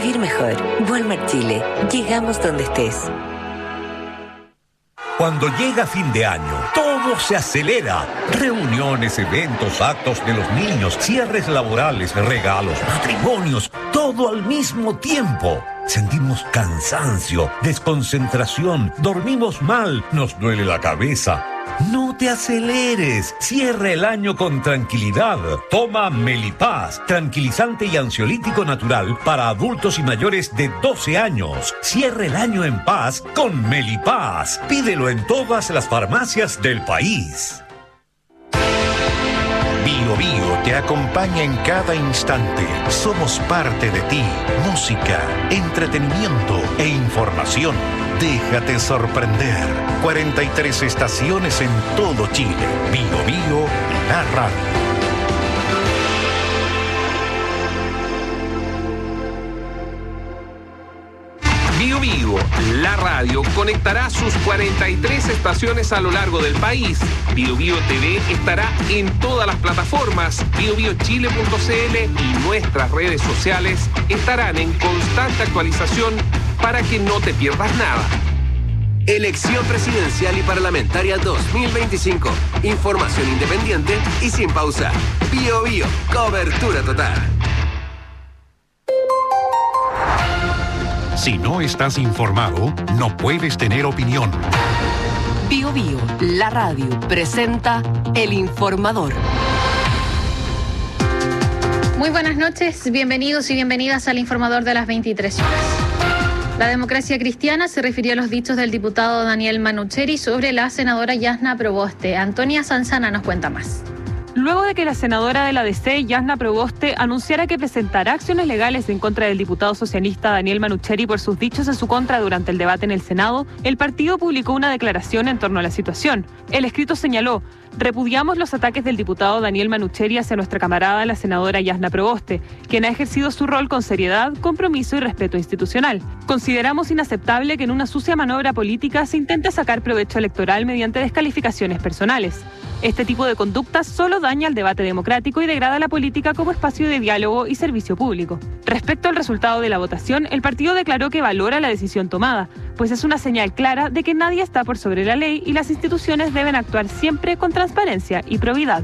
vivir mejor. Walmart Chile. Llegamos donde estés. Cuando llega fin de año, todo se acelera. Reuniones, eventos, actos de los niños, cierres laborales, regalos, matrimonios, todo al mismo tiempo. Sentimos cansancio, desconcentración, dormimos mal, nos duele la cabeza. No te aceleres. Cierra el año con tranquilidad. Toma Melipaz, tranquilizante y ansiolítico natural para adultos y mayores de 12 años. Cierra el año en paz con Melipaz. Pídelo en todas las farmacias del país. Bio Bio te acompaña en cada instante. Somos parte de ti. Música, entretenimiento e información. Déjate sorprender. 43 estaciones en todo Chile. Bio Bio, la radio. Bio Bio, la radio, conectará sus 43 estaciones a lo largo del país. Bio Bio TV estará en todas las plataformas. biobiochile.cl y nuestras redes sociales estarán en constante actualización para que no te pierdas nada. Elección presidencial y parlamentaria 2025. Información independiente y sin pausa. Bio Bio, cobertura total. Si no estás informado, no puedes tener opinión. Bio Bio, la radio, presenta El Informador. Muy buenas noches, bienvenidos y bienvenidas al Informador de las 23 horas. La Democracia Cristiana se refirió a los dichos del diputado Daniel Manucheri sobre la senadora Yasna Proboste. Antonia Sanzana nos cuenta más. Luego de que la senadora de la DC, Yasna Proboste, anunciara que presentará acciones legales en contra del diputado socialista Daniel Manucheri por sus dichos en su contra durante el debate en el Senado, el partido publicó una declaración en torno a la situación. El escrito señaló: repudiamos los ataques del diputado Daniel Manucheri hacia nuestra camarada, la senadora Yasna Proboste, quien ha ejercido su rol con seriedad, compromiso y respeto institucional. Consideramos inaceptable que en una sucia maniobra política se intente sacar provecho electoral mediante descalificaciones personales. Este tipo de conducta solo daña al debate democrático y degrada la política como espacio de diálogo y servicio público. Respecto al resultado de la votación, el partido declaró que valora la decisión tomada, pues es una señal clara de que nadie está por sobre la ley y las instituciones deben actuar siempre con transparencia y probidad.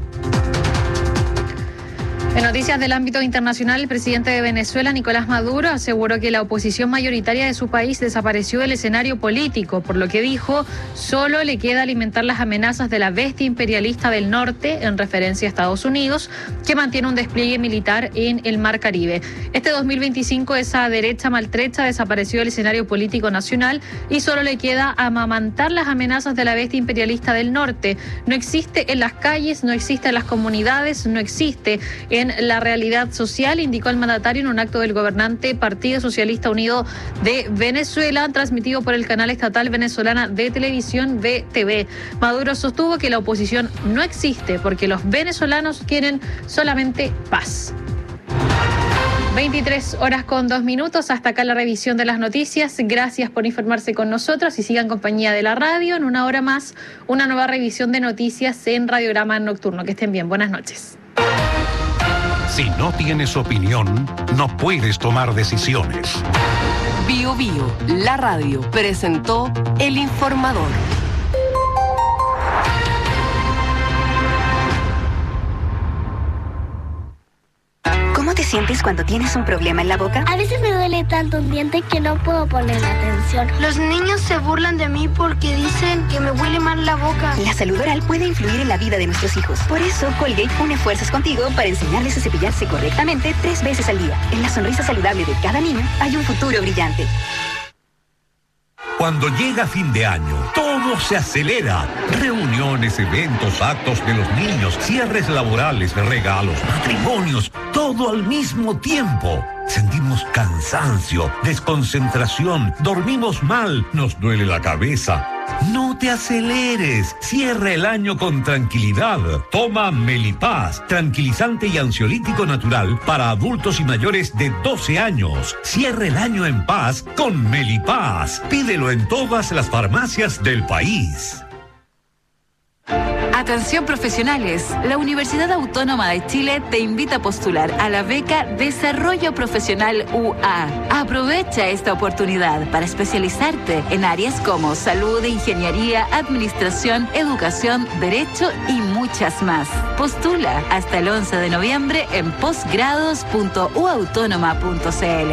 En noticias del ámbito internacional, el presidente de Venezuela, Nicolás Maduro, aseguró que la oposición mayoritaria de su país desapareció del escenario político, por lo que dijo, solo le queda alimentar las amenazas de la bestia imperialista del norte, en referencia a Estados Unidos, que mantiene un despliegue militar en el Mar Caribe. Este 2025, esa derecha maltrecha desapareció del escenario político nacional y solo le queda amamantar las amenazas de la bestia imperialista del norte. No existe en las calles, no existe en las comunidades, no existe en la realidad social, indicó el mandatario en un acto del gobernante Partido Socialista Unido de Venezuela, transmitido por el canal estatal venezolana de televisión VTV. Maduro sostuvo que la oposición no existe porque los venezolanos quieren solamente paz. 23 horas con 2 minutos, hasta acá la revisión de las noticias. Gracias por informarse con nosotros y sigan compañía de la radio. En una hora más, una nueva revisión de noticias en Radiograma Nocturno. Que estén bien, buenas noches. Si no tienes opinión, no puedes tomar decisiones. Bio Bio, la radio, presentó El Informador. ¿Cómo te sientes cuando tienes un problema en la boca? A veces me duele tanto un diente que no puedo poner atención. Los niños se burlan de mí porque dicen que me huele mal la boca. La salud oral puede influir en la vida de nuestros hijos. Por eso, Colgate une fuerzas contigo para enseñarles a cepillarse correctamente 3 veces al día. En la sonrisa saludable de cada niño hay un futuro brillante. Cuando llega fin de año, todo se acelera. Reuniones, eventos, actos de los niños, cierres laborales, regalos, matrimonios, todo al mismo tiempo. Sentimos cansancio, desconcentración, dormimos mal, nos duele la cabeza. No te aceleres. Cierra el año con tranquilidad. Toma Melipaz, tranquilizante y ansiolítico natural para adultos y mayores de 12 años. Cierra el año en paz con Melipaz. Pídelo en todas las farmacias del país. Atención profesionales, la Universidad Autónoma de Chile te invita a postular a la beca Desarrollo Profesional UA. Aprovecha esta oportunidad para especializarte en áreas como salud, ingeniería, administración, educación, derecho y muchas más. Postula hasta el 11 de noviembre en posgrados.uautónoma.cl.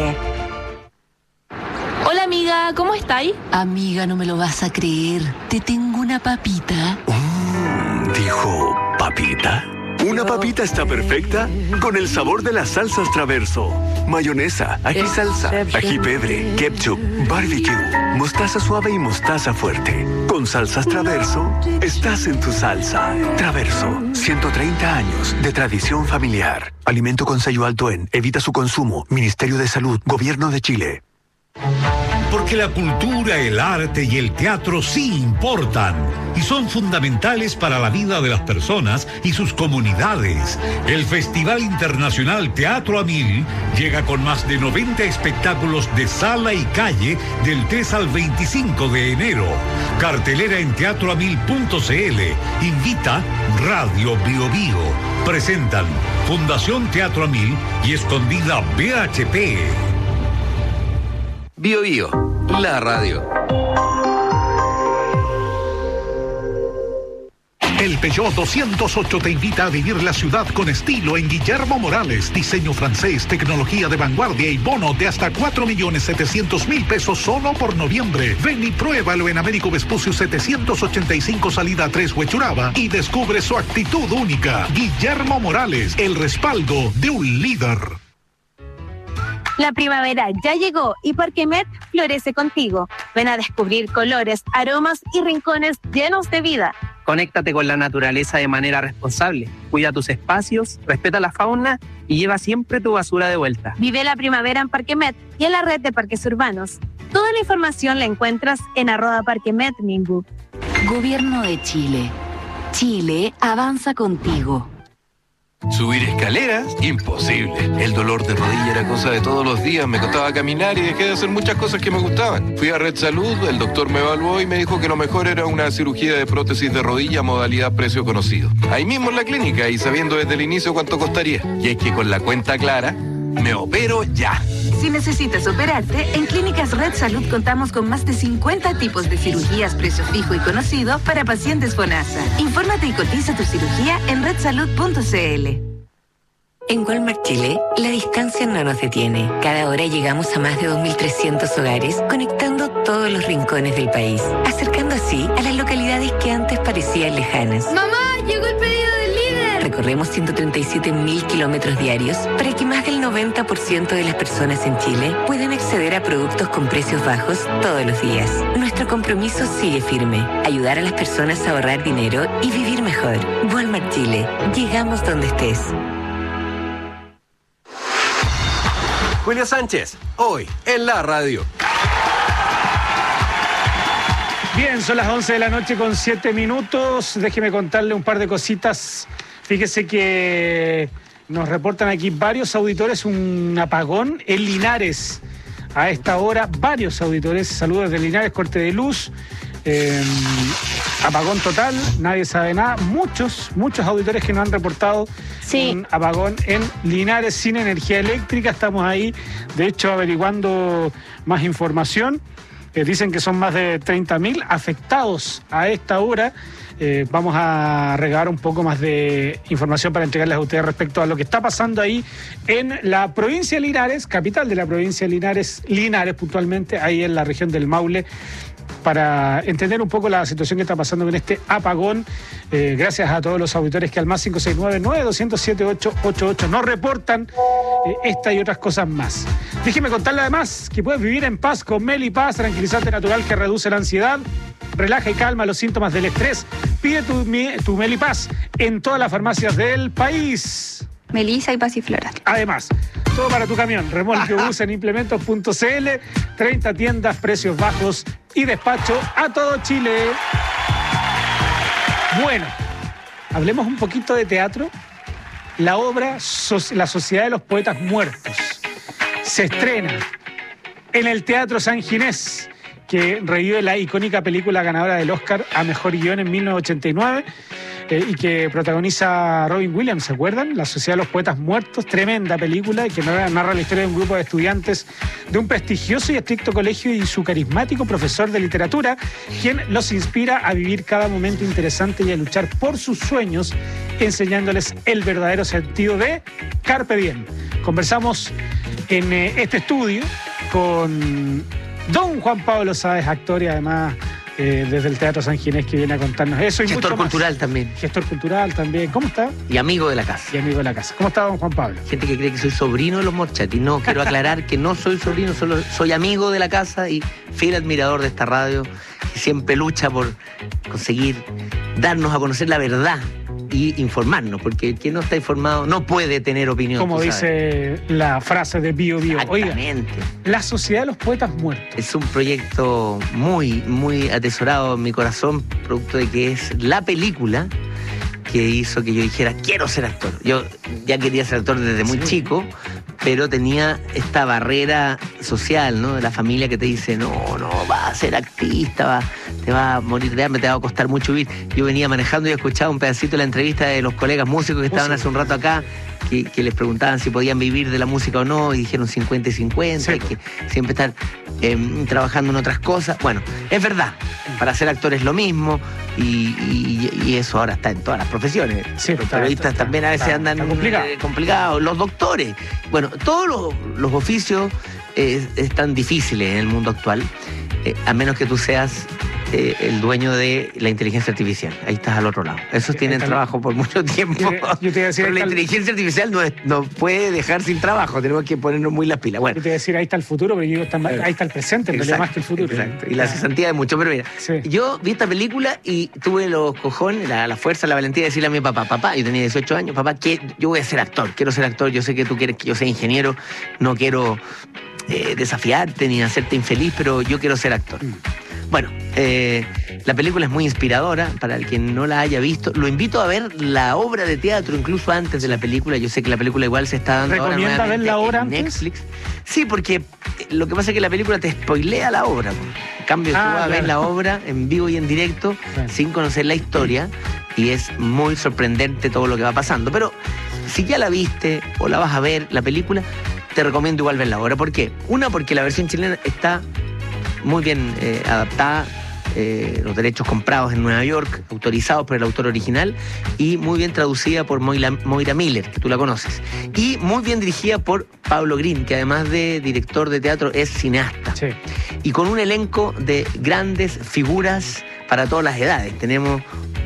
Hola amiga, ¿cómo estáis? Amiga, no me lo vas a creer. Te tengo una papita. ¿Dijo papita? Una papita está perfecta con el sabor de las salsas Traverso. Mayonesa, ají salsa, ají pebre, ketchup, barbecue, mostaza suave y mostaza fuerte. Con salsas Traverso, estás en tu salsa. Traverso, 130 años de tradición familiar. Alimento con sello alto en Evita su consumo. Ministerio de Salud, Gobierno de Chile. Porque la cultura, el arte y el teatro sí importan y son fundamentales para la vida de las personas y sus comunidades. El Festival Internacional Teatro a Mil llega con más de 90 espectáculos de sala y calle del 3 al 25 de enero. Cartelera en teatroamil.cl. Invita Radio Bio Bio. Presentan Fundación Teatro a Mil y Escondida BHP. Bio Bio, la radio. El Peugeot 208 te invita a vivir la ciudad con estilo en Guillermo Morales. Diseño francés, tecnología de vanguardia y bono de hasta 4.700.000 pesos solo por noviembre. Ven y pruébalo en Américo Vespucio 785 salida 3 Huechuraba y descubre su actitud única. Guillermo Morales, el respaldo de un líder. La primavera ya llegó y Parquemet florece contigo. Ven a descubrir colores, aromas y rincones llenos de vida. Conéctate con la naturaleza de manera responsable. Cuida tus espacios, respeta la fauna y lleva siempre tu basura de vuelta. Vive la primavera en Parquemet y en la red de parques urbanos. Toda la información la encuentras en @parquemetminbu. Gobierno de Chile. Chile avanza contigo. Subir escaleras, imposible. El dolor de rodilla era cosa de todos los días. Me costaba caminar y dejé de hacer muchas cosas que me gustaban. Fui a Red Salud, el doctor me evaluó y me dijo que lo mejor era una cirugía de prótesis de rodilla modalidad precio conocido. Ahí mismo en la clínica y sabiendo desde el inicio cuánto costaría. Y es que con la cuenta clara, me opero ya. Si necesitas operarte, en Clínicas Red Salud contamos con más de 50 tipos de cirugías precio fijo y conocido para pacientes FONASA. Infórmate y cotiza tu cirugía en redsalud.cl. En Walmart Chile, la distancia no nos detiene. Cada hora llegamos a más de 2.300 hogares, conectando todos los rincones del país, acercando así a las localidades que antes parecían lejanas. ¡Mamá, llegó el pedido del líder! Recorremos 137.000 kilómetros diarios para que más del 90% de las personas en Chile puedan acceder a productos con precios bajos todos los días. Nuestro compromiso sigue firme: ayudar a las personas a ahorrar dinero y vivir mejor. Walmart Chile, llegamos donde estés. Julio Sánchez, hoy en la radio. Bien, son las 11 de la noche con 7 minutos. Déjeme contarle un par de cositas. Fíjese que nos reportan aquí varios auditores un apagón en Linares. A esta hora, varios auditores. Saludos de Linares, corte de luz. Apagón total, nadie sabe nada. Muchos auditores que nos han reportado un apagón en Linares sin energía eléctrica. Estamos ahí, de hecho, averiguando más información. Dicen que son más de 30.000 afectados a esta hora. Vamos a regalar un poco más de información para entregarles a ustedes respecto a lo que está pasando ahí en la provincia de Linares, capital de la provincia de Linares puntualmente, ahí en la región del Maule, para entender un poco la situación que está pasando con este apagón. Gracias a todos los auditores que al más 569-9207-888 nos reportan esta y otras cosas más. Déjeme contarle además que puedes vivir en paz con Melipaz, tranquilizante natural que reduce la ansiedad, relaja y calma los síntomas del estrés. Pide tu Melipaz en todas las farmacias del país. Melisa y Pasiflora. Además, todo para tu camión. Remolque bus en implementos.cl. 30 tiendas, precios bajos y despacho a todo Chile. Bueno, hablemos un poquito de teatro. La obra La Sociedad de los Poetas Muertos se estrena en el Teatro San Ginés, que revive la icónica película ganadora del Oscar a Mejor Guión en 1989. y que protagoniza Robin Williams, ¿se acuerdan? La Sociedad de los Poetas Muertos, tremenda película que narra la historia de un grupo de estudiantes de un prestigioso y estricto colegio y su carismático profesor de literatura, quien los inspira a vivir cada momento interesante y a luchar por sus sueños, enseñándoles el verdadero sentido de Carpe Diem. Conversamos en este estudio con don Juan Pablo Sáez, actor y además desde el Teatro San Ginés, que viene a contarnos eso y gestor mucho cultural más. También. Gestor cultural también. ¿Cómo está? Y amigo de la casa. Y amigo de la casa. ¿Cómo está don Juan Pablo? Gente que cree que soy sobrino de los Morchati. No, quiero aclarar que no soy sobrino, solo soy amigo de la casa y fiel admirador de esta radio, que siempre lucha por conseguir darnos a conocer la verdad y informarnos, porque quien no está informado no puede tener opinión. Como dice la frase de Bio Bio. Exactamente. Oiga, la Sociedad de los Poetas Muertos. Es un proyecto muy, muy atesorado en mi corazón, producto de que es la película que hizo que yo dijera, quiero ser actor. Yo ya quería ser actor desde muy chico, pero tenía esta barrera social, ¿no? De la familia que te dice, no, vas a ser artista, te va a morir de hambre, te va a costar mucho vivir. Yo venía manejando y escuchaba un pedacito de la entrevista de los colegas músicos que estaban hace un rato acá, que les preguntaban si podían vivir de la música o no, y dijeron 50 y 50, hay que siempre estar trabajando en otras cosas. Bueno, es verdad, para ser actor es lo mismo, y eso ahora está en todas las profesiones. Los periodistas también a veces andan complicados, los doctores. Bueno, todos los oficios están difíciles en el mundo actual, a menos que tú seas el dueño de la inteligencia artificial. Ahí estás al otro lado. Esos tienen trabajo por mucho tiempo. Yo te iba a decir, pero la inteligencia artificial no puede dejar sin trabajo. Tenemos que ponernos muy las pilas. Bueno, yo te iba a decir, ahí está el futuro, pero yo ahí está el presente, en realidad más que el futuro. Exacto. Y la cesantía de mucho. Pero mira, yo vi esta película y tuve los cojones, la fuerza, la valentía de decirle a mi papá, yo tenía 18 años, papá, que yo voy a ser actor, quiero ser actor, yo sé que tú quieres que yo sea ingeniero, no quiero desafiarte ni hacerte infeliz, pero yo quiero ser actor. Bueno, la película es muy inspiradora, para el que no la haya visto. Lo invito a ver la obra de teatro incluso antes de la película. Yo sé que la película igual se está dando ahora ¿Recomienda ver la obra en Netflix? Sí, porque lo que pasa es que la película te spoilea la obra. En cambio, tú vas a ver la obra en vivo y en directo sin conocer la historia, y es muy sorprendente todo lo que va pasando. Pero si ya la viste o la vas a ver, la película, te recomiendo igual ver la obra. ¿Por qué? Una, porque la versión chilena está muy bien adaptada, los derechos comprados en Nueva York, autorizados por el autor original, y muy bien traducida por Moira Miller, que tú la conoces, y muy bien dirigida por Pablo Green, que además de director de teatro es cineasta, y con un elenco de grandes figuras para todas las edades. Tenemos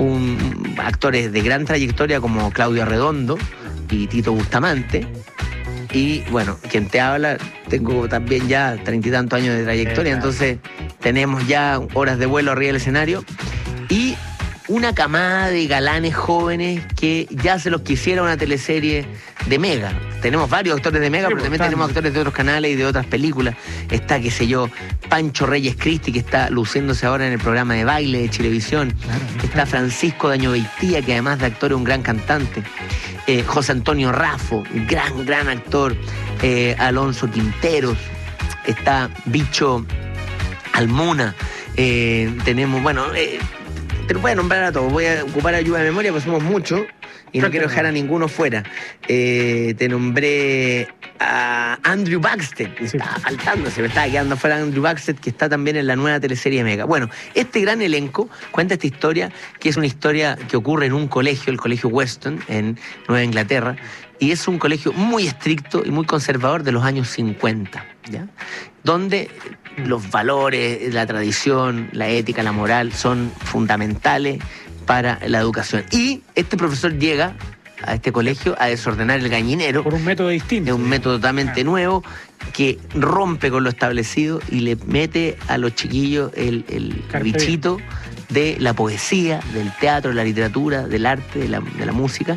actores de gran trayectoria como Claudio Arredondo y Tito Bustamante. Y bueno, quien te habla, tengo también ya 30 y tantos años de trayectoria, entonces tenemos ya horas de vuelo arriba del escenario. Y una camada de galanes jóvenes que ya se los quisiera una teleserie de Mega. Tenemos varios actores de Mega, pero también tenemos actores de otros canales y de otras películas. Está, qué sé yo, Pancho Reyes Cristi, que está luciéndose ahora en el programa de baile de Chilevisión. Está Francisco Daño Beitía, que además de actor es un gran cantante. José Antonio Raffo, gran actor. Alonso Quinteros. Está Bicho Almuna. Tenemos, bueno, te lo voy a nombrar a todos. Voy a ocupar ayuda de memoria, porque somos muchos y no quiero dejar a ninguno fuera. Te nombré a Andrew Baxter. Me estaba faltando, se me estaba quedando fuera Andrew Baxter, que está también en la nueva teleserie Mega. Bueno, este gran elenco cuenta esta historia, que es una historia que ocurre en un colegio, el Colegio Weston, en Nueva Inglaterra, y es un colegio muy estricto y muy conservador de los años 50, ¿ya? Donde los valores, la tradición, la ética, la moral son fundamentales para la educación. Y este profesor llega a este colegio a desordenar el gallinero. Por un método distinto. Es un método totalmente nuevo que rompe con lo establecido y le mete a los chiquillos el bichito de la poesía, del teatro, de la literatura, del arte, de la música,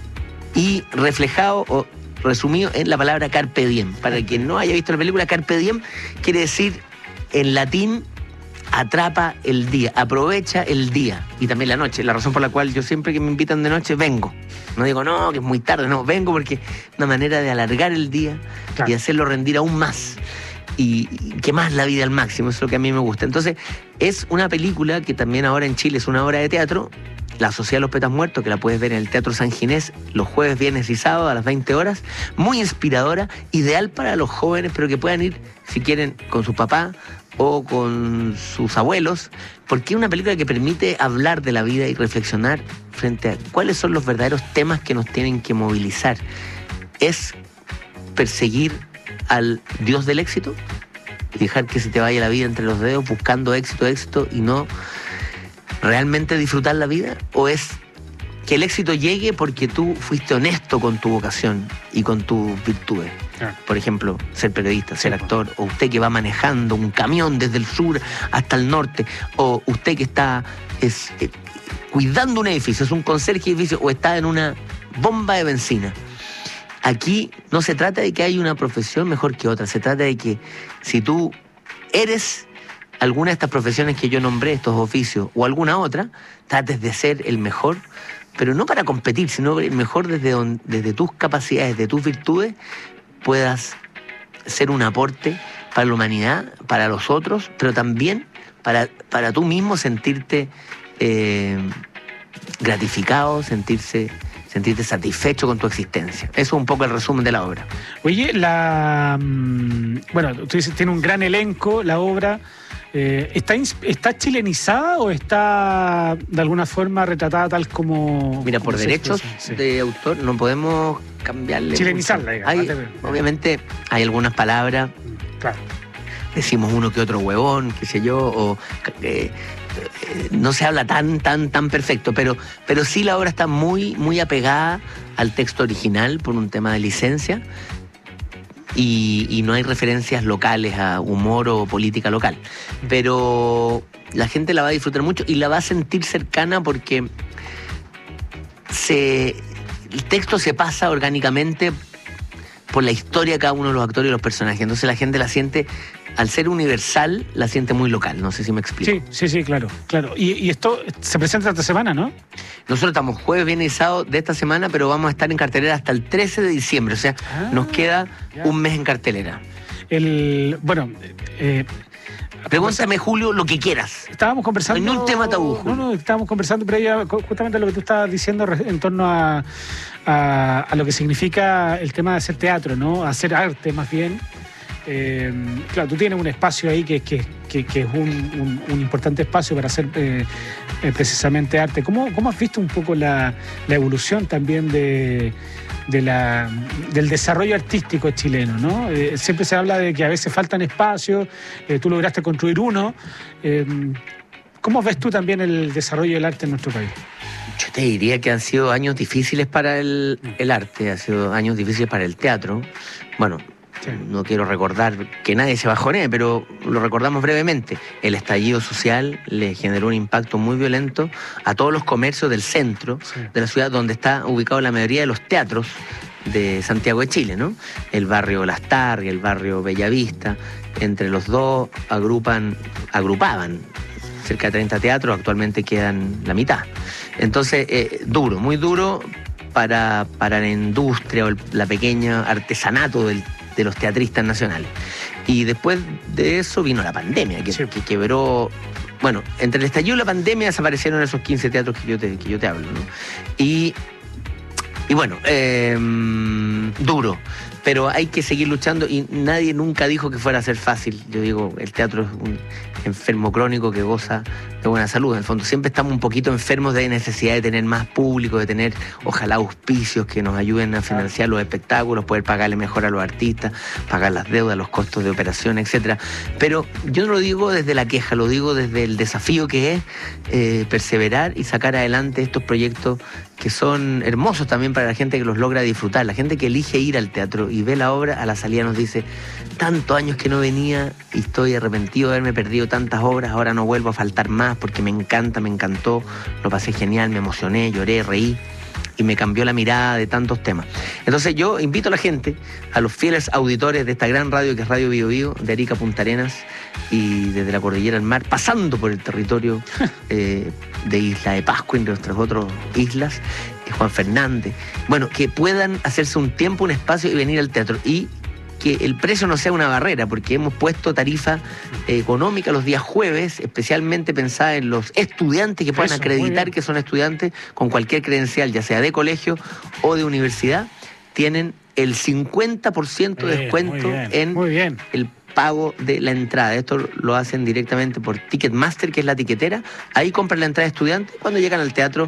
y reflejado o resumido en la palabra carpe diem. Para el que no haya visto la película, carpe diem quiere decir en latín atrapa el día, aprovecha el día y también la noche. La razón por la cual yo siempre que me invitan de noche vengo. No digo, no, que es muy tarde, no, vengo porque es una manera de alargar el día y hacerlo rendir aún más y que más la vida al máximo. Eso es lo que a mí me gusta. Entonces, es una película que también ahora en Chile es una obra de teatro. La Sociedad de los Poetas Muertos, que la puedes ver en el Teatro San Ginés los jueves, viernes y sábados a las 20 horas. Muy inspiradora, ideal para los jóvenes, pero que puedan ir, si quieren, con su papá o con sus abuelos, porque es una película que permite hablar de la vida y reflexionar frente a cuáles son los verdaderos temas que nos tienen que movilizar. ¿Es perseguir al Dios del éxito? Dejar que se te vaya la vida entre los dedos buscando éxito y no realmente disfrutar la vida, o es que el éxito llegue porque tú fuiste honesto con tu vocación y con tus virtudes. Por ejemplo, ser periodista, ser actor, o usted que va manejando un camión desde el sur hasta el norte, o usted que está cuidando un edificio, es un conserje de edificio, o está en una bomba de benzina. Aquí no se trata de que haya una profesión mejor que otra, se trata de que si tú eres alguna de estas profesiones que yo nombré, estos oficios, o alguna otra, trates de ser el mejor, pero no para competir, sino el mejor desde tus capacidades, de tus virtudes, puedas ser un aporte para la humanidad, para los otros, pero también para tú mismo sentirte gratificado, sentirte satisfecho con tu existencia. Eso es un poco el resumen de la obra. Oye, bueno, tú dices, tiene un gran elenco, la obra. ¿Está chilenizada o está de alguna forma retratada tal como... Mira, por derechos de autor no podemos cambiarle. Chilenizarla, digamos. Obviamente hay algunas palabras. Claro. Decimos uno que otro huevón, qué sé yo, o... no se habla tan perfecto, pero sí la obra está muy, muy apegada al texto original por un tema de licencia y no hay referencias locales a humor o política local. Pero la gente la va a disfrutar mucho y la va a sentir cercana porque el texto se pasa orgánicamente por la historia de cada uno de los actores y los personajes. Entonces la gente la siente, al ser universal, la siente muy local. No sé si me explico. Sí, claro. Y esto se presenta esta semana, ¿no? Nosotros estamos jueves, viernes y sábado de esta semana, pero vamos a estar en cartelera hasta el 13 de diciembre. O sea, nos queda un mes en cartelera. Pregúntame, Julio, lo que quieras. Estábamos conversando... No hay un tema tabú, Julio. No, estábamos conversando, pero ella, justamente lo que tú estabas diciendo en torno a lo que significa el tema de hacer teatro, ¿no? Hacer arte, más bien. Claro, tú tienes un espacio ahí que es un importante espacio para hacer precisamente arte. ¿Cómo has visto un poco la evolución también del desarrollo artístico chileno, ¿no? Siempre se habla de que a veces faltan espacios, tú lograste construir uno. ¿Cómo ves tú también el desarrollo del arte en nuestro país? Yo te diría que han sido años difíciles para el arte, han sido años difíciles para el teatro. Bueno, no quiero recordar que nadie se bajonee, pero lo recordamos brevemente. El estallido social le generó un impacto muy violento a todos los comercios del centro de la ciudad, donde está ubicado la mayoría de los teatros de Santiago de Chile, ¿no? El barrio Las Tarrias, el barrio Bellavista. Entre los dos agrupaban cerca de 30 teatros, actualmente quedan la mitad. Entonces, duro, muy duro para la industria o la pequeña artesanato de los teatristas nacionales. Y después de eso vino la pandemia, que quebró... Bueno, entre el estallido y la pandemia desaparecieron esos 15 teatros que yo te hablo, ¿no? Y bueno, duro, pero hay que seguir luchando y nadie nunca dijo que fuera a ser fácil. Yo digo, el teatro es un enfermo crónico que goza de buena salud. En el fondo siempre estamos un poquito enfermos de necesidad de tener más público, de tener ojalá auspicios que nos ayuden a financiar los espectáculos, poder pagarle mejor a los artistas, pagar las deudas, los costos de operación, etcétera. Pero yo no lo digo desde la queja, lo digo desde el desafío que es perseverar y sacar adelante estos proyectos que son hermosos también para la gente que los logra disfrutar. La gente que elige ir al teatro y ve la obra, a la salida nos dice: tantos años que no venía y estoy arrepentido de haberme perdido tantas obras, ahora no vuelvo a faltar más porque me encanta, me encantó, lo pasé genial, me emocioné, lloré, reí y me cambió la mirada de tantos temas. Entonces yo invito a la gente, a los fieles auditores de esta gran radio que es Radio Bío Bío, de Arica a Punta Arenas y desde la Cordillera al Mar, pasando por el territorio de Isla de Pascua y de nuestras otras islas, Juan Fernández, bueno, que puedan hacerse un tiempo, un espacio y venir al teatro. Y que el precio no sea una barrera, porque hemos puesto tarifa económica los días jueves, especialmente pensada en los estudiantes que puedan acreditar que son estudiantes con cualquier credencial, ya sea de colegio o de universidad, tienen el 50% de descuento en el pago de la entrada. Esto lo hacen directamente por Ticketmaster, que es la tiquetera. Ahí compran la entrada de estudiantes. Cuando llegan al teatro,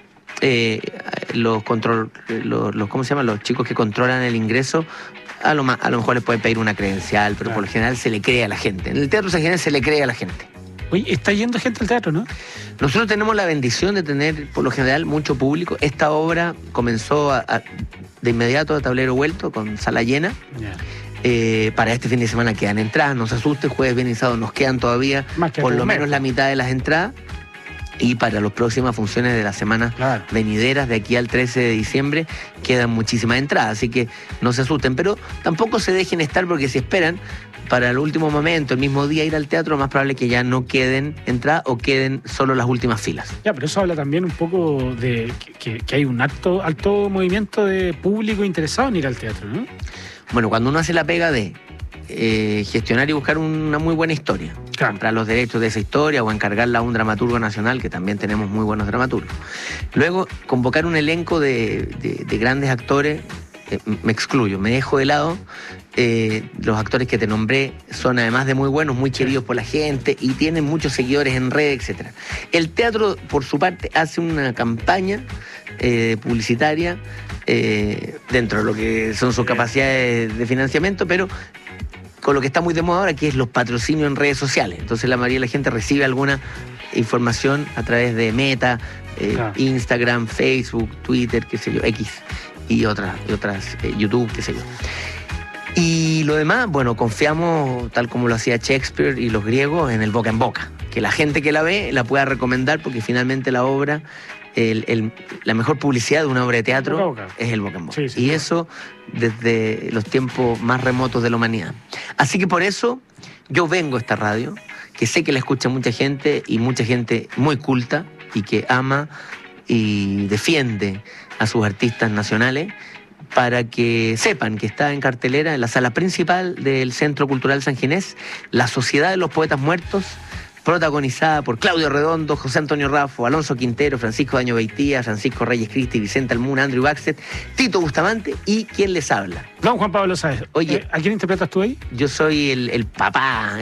¿cómo se llaman? Los chicos que controlan el ingreso, a lo mejor les pueden pedir una credencial, pero por lo general se le cree a la gente. En el Teatro San Ginés se le cree a la gente. Oye, está yendo gente al teatro, ¿no? Nosotros tenemos la bendición de tener, por lo general, mucho público. Esta obra comenzó de inmediato a tablero vuelto, con sala llena. Para este fin de semana quedan entradas, no se asusten, jueves, viernes y sábado nos quedan todavía por lo menos la mitad de las entradas. Y para las próximas funciones de la semana venideras, de aquí al 13 de diciembre, quedan muchísimas entradas, así que no se asusten, pero tampoco se dejen estar, porque si esperan para el último momento, el mismo día, ir al teatro, más probable que ya no queden entradas o queden solo las últimas filas. Ya, pero eso habla también un poco de que hay un alto movimiento de público interesado en ir al teatro, ¿no? Bueno, cuando uno hace la pega de gestionar y buscar una muy buena historia, comprar los derechos de esa historia o encargarla a un dramaturgo nacional, que también tenemos muy buenos dramaturgos. Luego, convocar un elenco de grandes actores, me excluyo, me dejo de lado. Los actores que te nombré son además de muy buenos, muy queridos por la gente y tienen muchos seguidores en redes, etc. El teatro, por su parte, hace una campaña publicitaria dentro de lo que son sus capacidades de financiamiento, pero con lo que está muy de moda ahora, que es los patrocinios en redes sociales. Entonces la mayoría de la gente recibe alguna información a través de Meta, Instagram, Facebook, Twitter, qué sé yo, X y otras YouTube, qué sé yo. Y lo demás, bueno, confiamos, tal como lo hacía Shakespeare y los griegos, en el boca en boca. Que la gente que la ve la pueda recomendar, porque finalmente la obra, la mejor publicidad de una obra de teatro es el boca en boca. Y eso desde los tiempos más remotos de la humanidad. Así que por eso yo vengo a esta radio, que sé que la escucha mucha gente y mucha gente muy culta y que ama y defiende a sus artistas nacionales, para que sepan que está en cartelera en la sala principal del Centro Cultural San Ginés, La Sociedad de los Poetas Muertos, protagonizada por Claudio Redondo, José Antonio Raffo, Alonso Quintero, Francisco Daño Beitía, Francisco Reyes Cristi, Vicente Almuna, Andrew Baxter, Tito Bustamante y ¿quién les habla? Don Juan Pablo Sáez. Oye, ¿a quién interpretas tú ahí? Yo soy el papá.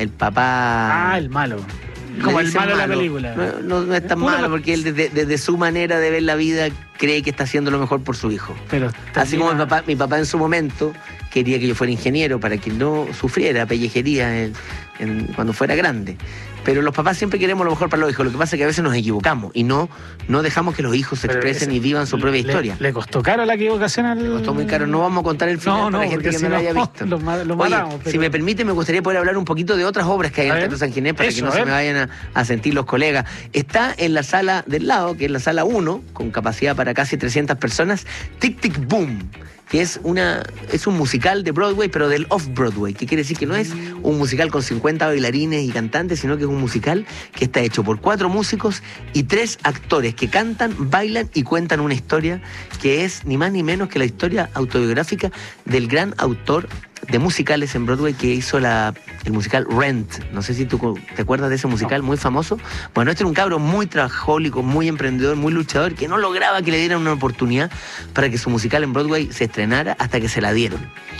Ah, el malo. Como el malo de la película. No es tan malo, porque él desde su manera de ver la vida cree que está haciendo lo mejor por su hijo. Pero así como mi papá en su momento quería que yo fuera ingeniero para que no sufriera pellejería cuando fuera grande. Pero los papás siempre queremos lo mejor para los hijos. Lo que pasa es que a veces nos equivocamos y no dejamos que los hijos se expresen y vivan su propia historia. ¿Le costó caro la equivocación? Le costó muy caro. No vamos a contar el final para la gente que no lo haya visto. Lo matamos, si me permite, me gustaría poder hablar un poquito de otras obras que hay en el Teatro San Ginés, para que no se me vayan a sentir los colegas. Está en la sala del lado, que es la sala 1, con capacidad para casi 300 personas, Tic Tic Boom, que es un musical de Broadway, pero del off-Broadway, que quiere decir que no es un musical con 50 bailarines y cantantes, sino que es un musical que está hecho por 4 músicos y 3 actores que cantan, bailan y cuentan una historia que es ni más ni menos que la historia autobiográfica del gran autor de musicales en Broadway que hizo el musical Rent. No sé si tú te acuerdas de ese musical muy famoso. Bueno, este era un cabro muy trabajólico, muy emprendedor, muy luchador, que no lograba que le dieran una oportunidad para que su musical en Broadway se estrenara, hasta que se la dieron.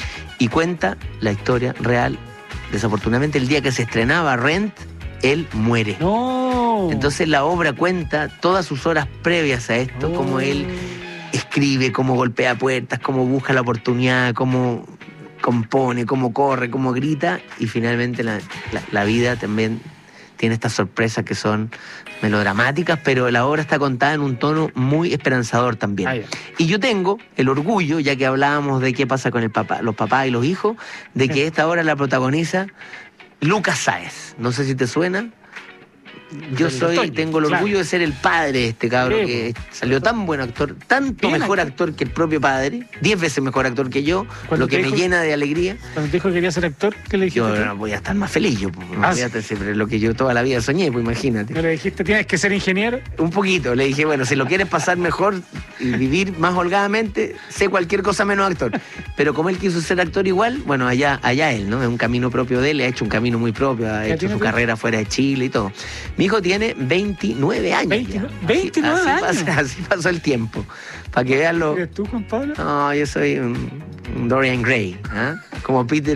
Y cuenta la historia real. Desafortunadamente, el día que se estrenaba Rent, él muere. ¡No! Entonces la obra cuenta todas sus horas previas a esto, cómo él escribe, cómo golpea puertas, cómo busca la oportunidad, cómo compone, cómo corre, cómo grita, y finalmente la vida también tiene estas sorpresas que son melodramáticas, pero la obra está contada en un tono muy esperanzador también. Y yo tengo el orgullo, ya que hablábamos de qué pasa con los papás y los hijos, de que esta obra la protagoniza Lucas Sáez. No sé si te suena. tengo el orgullo de ser el padre de este cabrón que salió tan buen actor, tanto mejor actor que el propio padre, 10 veces mejor actor que yo, lo que me llena de alegría. Cuando te dijo que quería ser actor, ¿qué le dijiste? Yo no voy a estar más feliz, siempre lo que yo toda la vida soñé, pues imagínate. ¿No le dijiste, tienes que ser ingeniero? Un poquito, le dije, bueno, si lo quieres pasar mejor y vivir más holgadamente, sé cualquier cosa menos actor. Pero como él quiso ser actor igual, bueno, allá él, ¿no? Es un camino propio de él, ha hecho un camino muy propio, ha hecho su carrera fuera de Chile y todo. Mi hijo tiene 29 años. 29 años. Así pasó el tiempo. Para que vean lo. ¿Eres tú, Juan Pablo? No, yo soy un Dorian Gray, ¿eh? Como Peter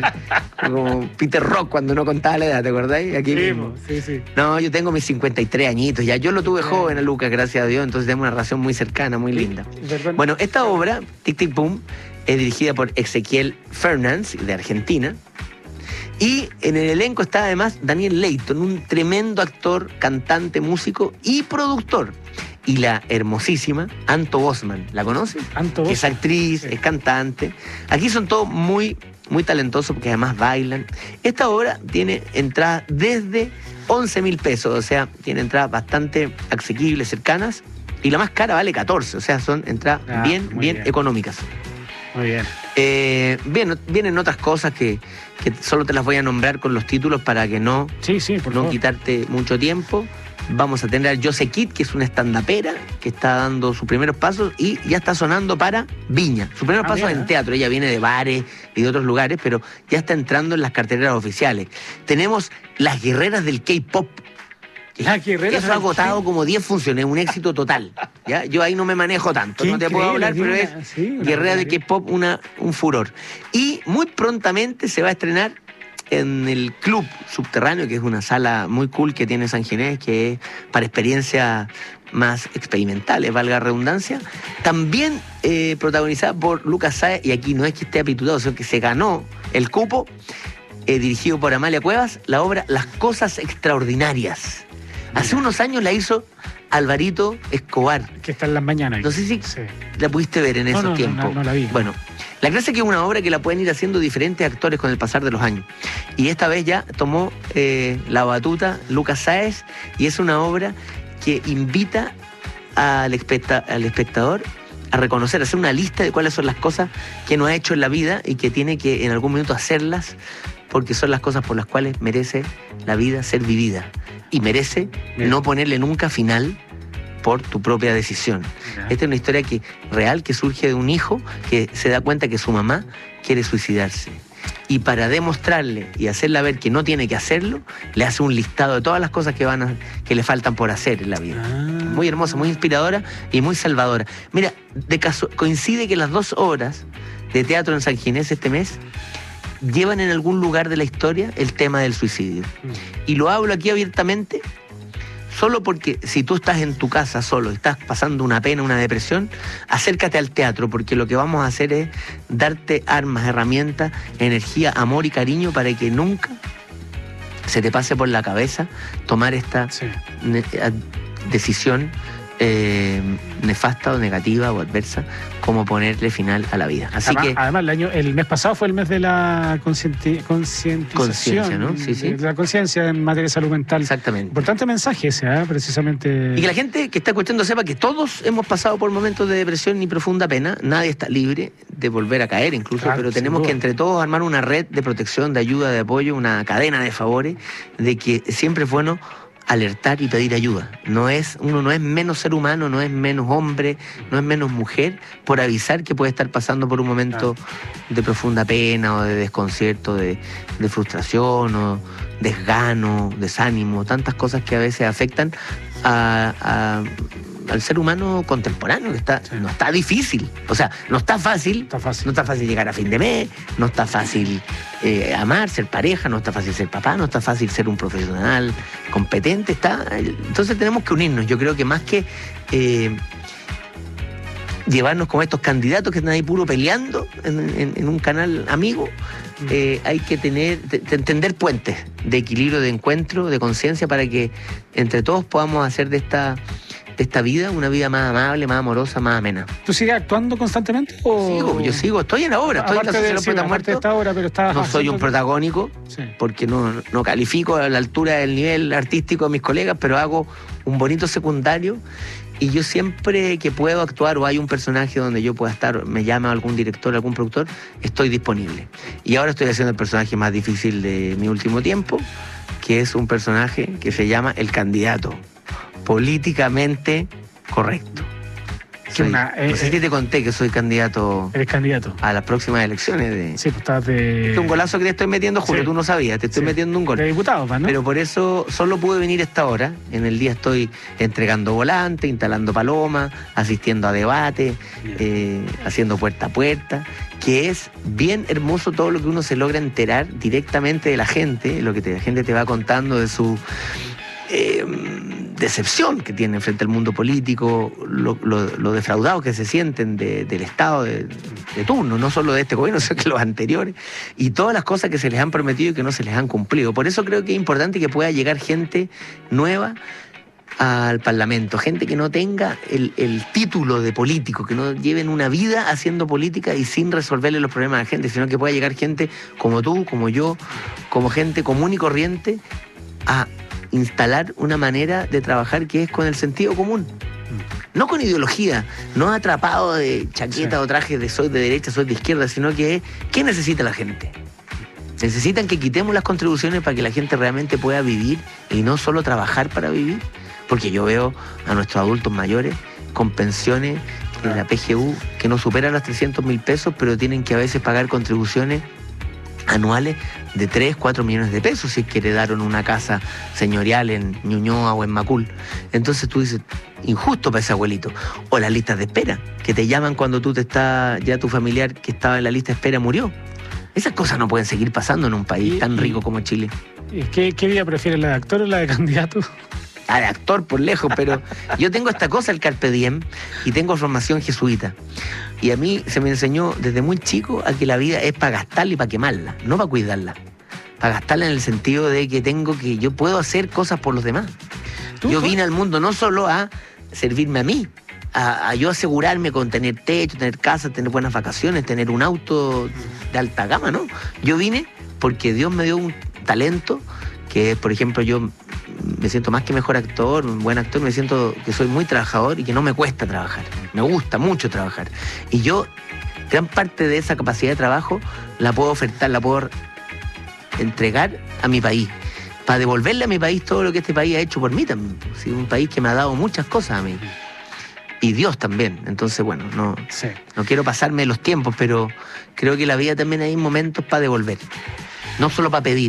Rock cuando no contaba la edad, ¿te acordáis? Aquí sí. No, yo tengo mis 53 añitos ya. Yo lo tuve joven a Lucas, gracias a Dios, entonces tenemos una relación muy cercana, muy linda. Bueno, esta obra, Tic Tic Boom, es dirigida por Ezequiel Fernández, de Argentina. Y en el elenco está además Daniel Layton, un tremendo actor, cantante, músico y productor. Y la hermosísima Anto Bosman, ¿la conoces? Que es actriz, es cantante. Aquí son todos muy, muy talentosos porque además bailan. Esta obra tiene entradas desde 11.000 pesos, o sea, tiene entradas bastante asequibles, cercanas. Y la más cara vale 14, o sea, son entradas bien económicas. Muy bien. Vienen otras cosas que solo te las voy a nombrar con los títulos para que no quitarte mucho tiempo. Vamos a tener a Jose Kid, que es una estandapera que está dando sus primeros pasos y ya está sonando para Viña. Sus primeros pasos en teatro. Ella viene de bares y de otros lugares, pero ya está entrando en las carteleras oficiales. Tenemos Las Guerreras del K-Pop. Eso ha agotado como 10 funciones, un éxito total. ¿Ya? Yo ahí no me manejo tanto, no te puedo hablar, pero es Guerrera de K-Pop un furor. Y muy prontamente se va a estrenar en el Club Subterráneo, que es una sala muy cool que tiene San Ginés, que es para experiencias más experimentales, valga la redundancia. También protagonizada por Lucas Sáez, y aquí no es que esté apitudado, sino que se ganó el cupo, dirigido por Amalia Cuevas, la obra Las Cosas Extraordinarias. Hace unos años la hizo Alvarito Escobar. Que está en las mañanas. No sé si la pudiste ver en esos tiempos. No la vi. Bueno, la gracia es que es una obra que la pueden ir haciendo diferentes actores con el pasar de los años. Y esta vez ya tomó la batuta Lucas Sáez, y es una obra que invita al espectador a reconocer, a hacer una lista de cuáles son las cosas que no ha hecho en la vida y que tiene que en algún minuto hacerlas, porque son las cosas por las cuales merece la vida ser vivida. Y merece no ponerle nunca final por tu propia decisión. Esta es una historia real que surge de un hijo que se da cuenta que su mamá quiere suicidarse. Y para demostrarle y hacerla ver que no tiene que hacerlo, le hace un listado de todas las cosas que le faltan por hacer en la vida. Muy hermosa, muy inspiradora y muy salvadora. Mira, coincide que las 2 obras de teatro en San Ginés este mes llevan en algún lugar de la historia el tema del suicidio. Y lo hablo aquí abiertamente solo porque si tú estás en tu casa solo, estás pasando una pena, una depresión, acércate al teatro, porque lo que vamos a hacer es darte armas, herramientas, energía, amor y cariño para que nunca se te pase por la cabeza tomar esta decisión nefasta o negativa o adversa, como ponerle final a la vida. Así además el mes pasado fue el mes de la concientización, ¿no? De la conciencia en materia de salud mental. Exactamente. Importante mensaje ese, precisamente. Y que la gente que está escuchando sepa que todos hemos pasado por momentos de depresión y profunda pena. Nadie está libre de volver a caer incluso, pero tenemos que entre todos armar una red de protección, de ayuda, de apoyo, una cadena de favores, de que siempre es bueno alertar y pedir ayuda. Uno no es menos ser humano, no es menos hombre, no es menos mujer por avisar que puede estar pasando por un momento de profunda pena o de desconcierto, de frustración o desgano, desánimo, tantas cosas que a veces afectan al ser humano contemporáneo, que no está difícil. O sea, no está fácil. No está fácil llegar a fin de mes, no está fácil amar, ser pareja, no está fácil ser papá, no está fácil ser un profesional competente. Entonces tenemos que unirnos. Yo creo que más que llevarnos como estos candidatos que están ahí puro peleando en un canal amigo, hay que tender puentes de equilibrio, de encuentro, de conciencia, para que entre todos podamos hacer de esta esta vida, una vida más amable, más amorosa, más amena. ¿Tú sigues actuando constantemente? Yo sigo, estoy en la obra, estoy en la Sociedad de los Poetas Muertos. No soy un protagónico, porque no califico a la altura del nivel artístico de mis colegas, pero hago un bonito secundario. Y yo siempre que puedo actuar o hay un personaje donde yo pueda estar, me llama algún director, algún productor, estoy disponible. Y ahora estoy haciendo el personaje más difícil de mi último tiempo, que es un personaje que se llama El Candidato, políticamente correcto. No sé si te conté que soy candidato. Eres candidato a las próximas elecciones. Sí, pues estás de... Es un golazo que te estoy metiendo, Julio, tú no sabías, te estoy metiendo un gol. De diputado, ¿no? Pero por eso solo pude venir a esta hora. En el día estoy entregando volantes, instalando palomas, asistiendo a debates, haciendo puerta a puerta, que es bien hermoso todo lo que uno se logra enterar directamente de la gente, lo que la gente te va contando de su... decepción que tienen frente al mundo político, lo defraudados que se sienten del Estado de turno, no solo de este gobierno, sino que los anteriores, y todas las cosas que se les han prometido y que no se les han cumplido. Por eso creo que es importante que pueda llegar gente nueva al Parlamento, gente que no tenga el título de político, que no lleven una vida haciendo política y sin resolverle los problemas a la gente, sino que pueda llegar gente como tú, como yo, como gente común y corriente, a instalar una manera de trabajar que es con el sentido común. No con ideología, no atrapado de chaqueta o traje de soy de derecha, soy de izquierda, sino que ¿qué necesita la gente? Necesitan que quitemos las contribuciones para que la gente realmente pueda vivir y no solo trabajar para vivir. Porque yo veo a nuestros adultos mayores con pensiones en la PGU que no superan los 300.000 pesos, pero tienen que a veces pagar contribuciones anuales de 3, 4 millones de pesos si es que heredaron una casa señorial en Ñuñoa o en Macul. Entonces tú dices, injusto para ese abuelito. O las listas de espera, que te llaman cuando ya tu familiar que estaba en la lista de espera murió. Esas cosas no pueden seguir pasando en un país tan rico como Chile. ¿Qué vida prefieres, la de actor o la de candidato? De actor por lejos, pero yo tengo esta cosa, el carpe diem, y tengo formación jesuita. Y a mí se me enseñó desde muy chico a que la vida es para gastarla y para quemarla, no para cuidarla. Para gastarla en el sentido de que yo puedo hacer cosas por los demás. Yo vine al mundo no solo a servirme a mí, a yo asegurarme con tener techo, tener casa, tener buenas vacaciones, tener un auto de alta gama, ¿no? Yo vine porque Dios me dio un talento que, por ejemplo, yo me siento más que mejor actor, un buen actor, me siento que soy muy trabajador y que no me cuesta trabajar. Me gusta mucho trabajar. Y yo, gran parte de esa capacidad de trabajo la puedo ofertar, la puedo entregar a mi país, para devolverle a mi país todo lo que este país ha hecho por mí también. Sí, un país que me ha dado muchas cosas a mí. Y Dios también. Entonces, bueno, no quiero pasarme los tiempos, pero creo que en la vida también hay momentos para devolver, no solo para pedir.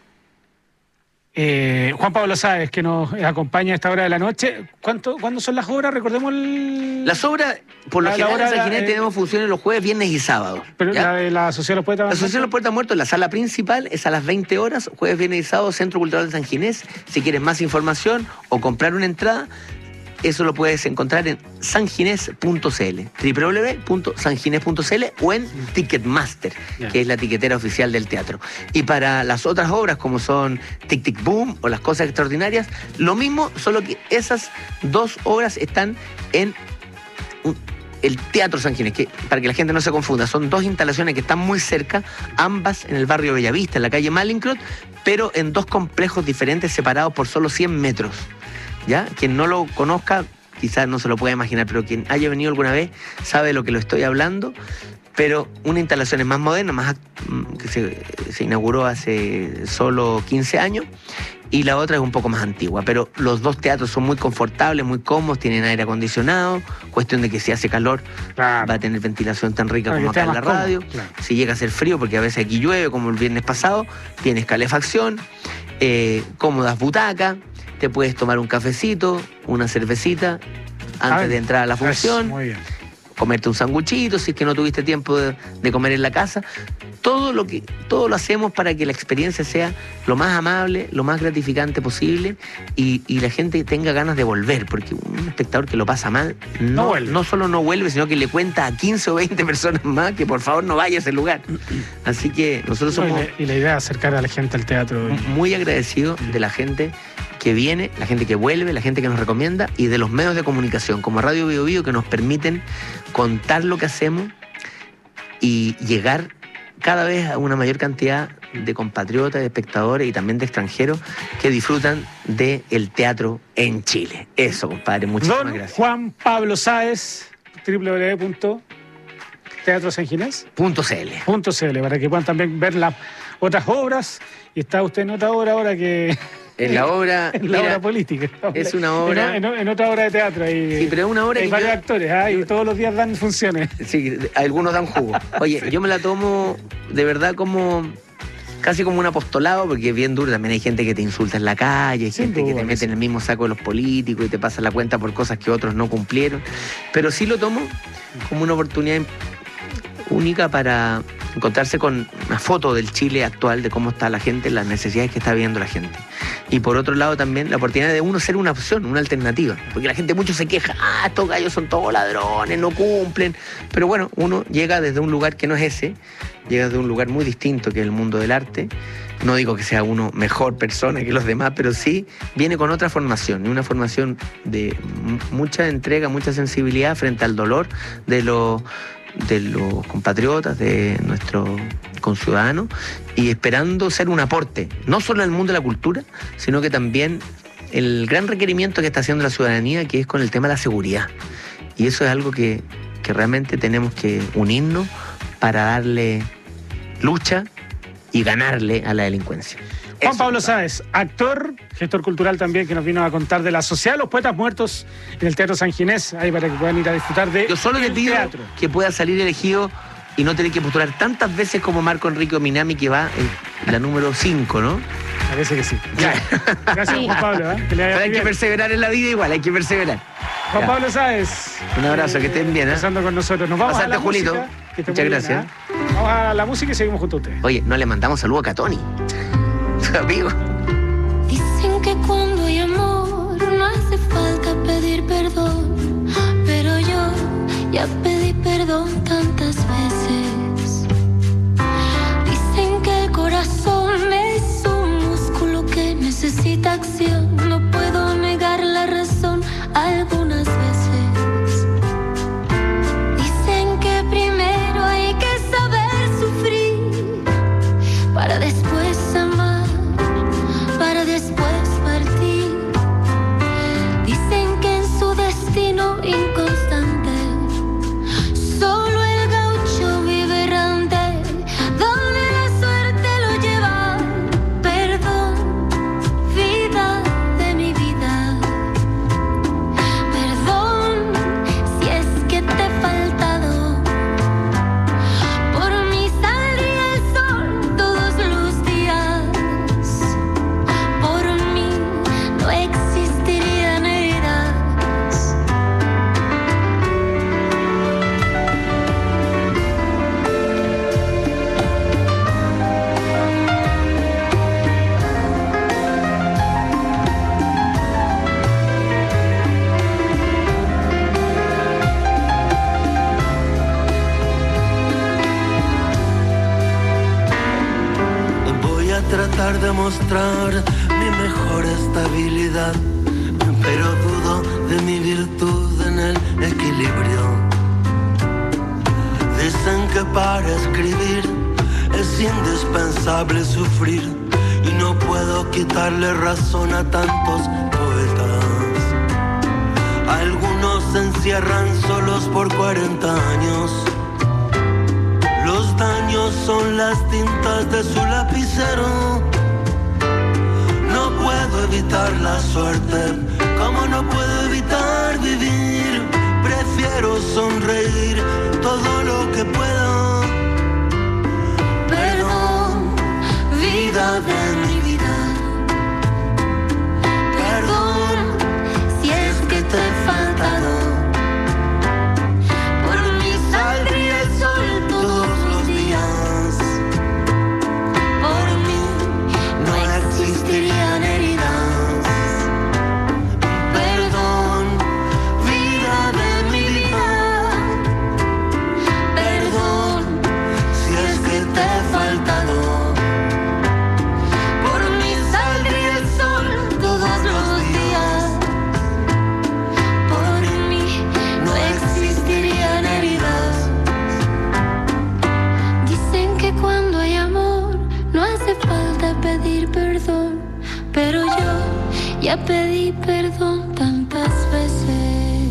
Juan Pablo Sáez, que nos acompaña a esta hora de la noche. ¿Cuándo son las obras? Recordemos Las obras, por lo general, en San Ginés tenemos funciones los jueves, viernes y sábados. Pero ¿ya? La de la Sociedad de los Poetas Muertos. La Sociedad de los Poetas Muertos, la sala principal es a las 20 horas, jueves, viernes y sábado, Centro Cultural de San Ginés. Si quieres más información o comprar una entrada, eso lo puedes encontrar en sanginés.cl, www.sanginés.cl o en Ticketmaster, que es la tiquetera oficial del teatro. Y para las otras obras, como son Tic Tic Boom o Las Cosas Extraordinarias, lo mismo, solo que esas dos obras están en el Teatro San Ginés, que para que la gente no se confunda, son dos instalaciones que están muy cerca, ambas en el barrio Bellavista, en la calle Malincrot, pero en dos complejos diferentes separados por solo 100 metros. ¿Ya? Quien no lo conozca quizás no se lo pueda imaginar, pero quien haya venido alguna vez sabe de lo que lo estoy hablando. Pero una instalación es más moderna, que se inauguró hace solo 15 años, y la otra es un poco más antigua. Pero los dos teatros son muy confortables, muy cómodos, tienen aire acondicionado, cuestión de que si hace calor va a tener ventilación tan rica como acá en la radio. Si llega a ser frío, porque a veces aquí llueve, como el viernes pasado, tienes calefacción, cómodas butacas. Te puedes tomar un cafecito, una cervecita antes de entrar a la función. Muy bien. Comerte un sanguchito si es que no tuviste tiempo de comer en la casa. Todo lo hacemos para que la experiencia sea lo más amable, lo más gratificante posible y la gente tenga ganas de volver, porque un espectador que lo pasa mal no solo no vuelve, sino que le cuenta a 15 o 20 personas más que por favor no vaya a ese lugar. Así que nosotros somos... Y la idea es acercar a la gente al teatro. Muy agradecidos de la gente que viene, la gente que vuelve, la gente que nos recomienda, y de los medios de comunicación, como Radio Bio Bio, que nos permiten contar lo que hacemos y llegar cada vez a una mayor cantidad de compatriotas, de espectadores y también de extranjeros que disfrutan del teatro en Chile. Eso, compadre, muchísimas gracias. Juan Pablo Sáez, www.teatrosanginés.cl para que puedan también ver las otras obras. Y está usted en otra obra ahora que... En la obra... en la obra política. Es una obra... En otra obra de teatro. Sí, pero es una obra hay que varios actores, y todos los días dan funciones. Sí, algunos dan jugo. Oye, yo me la tomo de verdad como... casi como un apostolado, porque es bien duro. También hay gente que te insulta en la calle, hay gente que te mete en el mismo saco de los políticos y te pasa la cuenta por cosas que otros no cumplieron. Pero sí lo tomo como una oportunidad única para encontrarse con una foto del Chile actual, de cómo está la gente, las necesidades que está viviendo la gente. Y por otro lado también la oportunidad de uno ser una opción, una alternativa. Porque la gente mucho se queja, estos gallos son todos ladrones, no cumplen. Pero bueno, uno llega desde un lugar que no es ese, llega desde un lugar muy distinto que es el mundo del arte. No digo que sea uno mejor persona que los demás, pero sí viene con otra formación, una formación de mucha entrega, mucha sensibilidad frente al dolor de los compatriotas, de nuestros conciudadanos, y esperando ser un aporte, no solo en el mundo de la cultura, sino que también el gran requerimiento que está haciendo la ciudadanía, que es con el tema de la seguridad. Y eso es algo que realmente tenemos que unirnos para darle lucha y ganarle a la delincuencia. Juan Pablo Sáez, actor, gestor cultural también, que nos vino a contar de la Sociedad de los Poetas Muertos en el Teatro San Ginés, ahí para que puedan ir a disfrutar de... Yo solo le pido que pueda salir elegido y no tener que postular tantas veces como Marco Enrique Minami, que va en la número 5, ¿no? Parece que sí. Ya. Gracias, sí. Juan Pablo. Pero hay que perseverar en la vida igual, hay que perseverar. Juan Pablo Sáez. Un abrazo, que estén bien. Pasando con nosotros. Nos vamos Pasante, a la Julito. música. Muchas gracias. Vamos a la música y seguimos junto a ustedes. Oye, no le mandamos saludo a Catoni, su amigo. Dicen que cuando hay amor no hace falta pedir perdón, pero yo ya pedí perdón tantas veces. Dicen que el corazón es un músculo que necesita acción. No puedo negar la razón algunas veces. Dicen que primero hay que saber sufrir para después amar, para después partir. Dicen que en su destino inconstante solo el gaucho vive errante, donde la suerte lo lleva. Perdón, vida de mi vida. Perdón si es que te he faltado. Por mí saldría el sol todos los días. Por mí no existirían heridas. Voy a tratar de mostrar mi mejor estabilidad, pero dudo de mi virtud en el equilibrio. Dicen que para escribir es indispensable sufrir, y no puedo quitarle razón a tantos poetas. Algunos se encierran solos por 40 años. Los daños son las tintas de su lapicero. No puedo evitar la suerte, como no puedo evitar vivir. Prefiero sonreír todo lo que puedo. Perdón, vida de mi vida. Perdón si es que te he faltado. Por mí saldría el sol todos los días. Por mí no existirían heridas. Perdón, vida de mi vida. Perdón si es que te he faltado. pero yo ya pedí perdón tantas veces.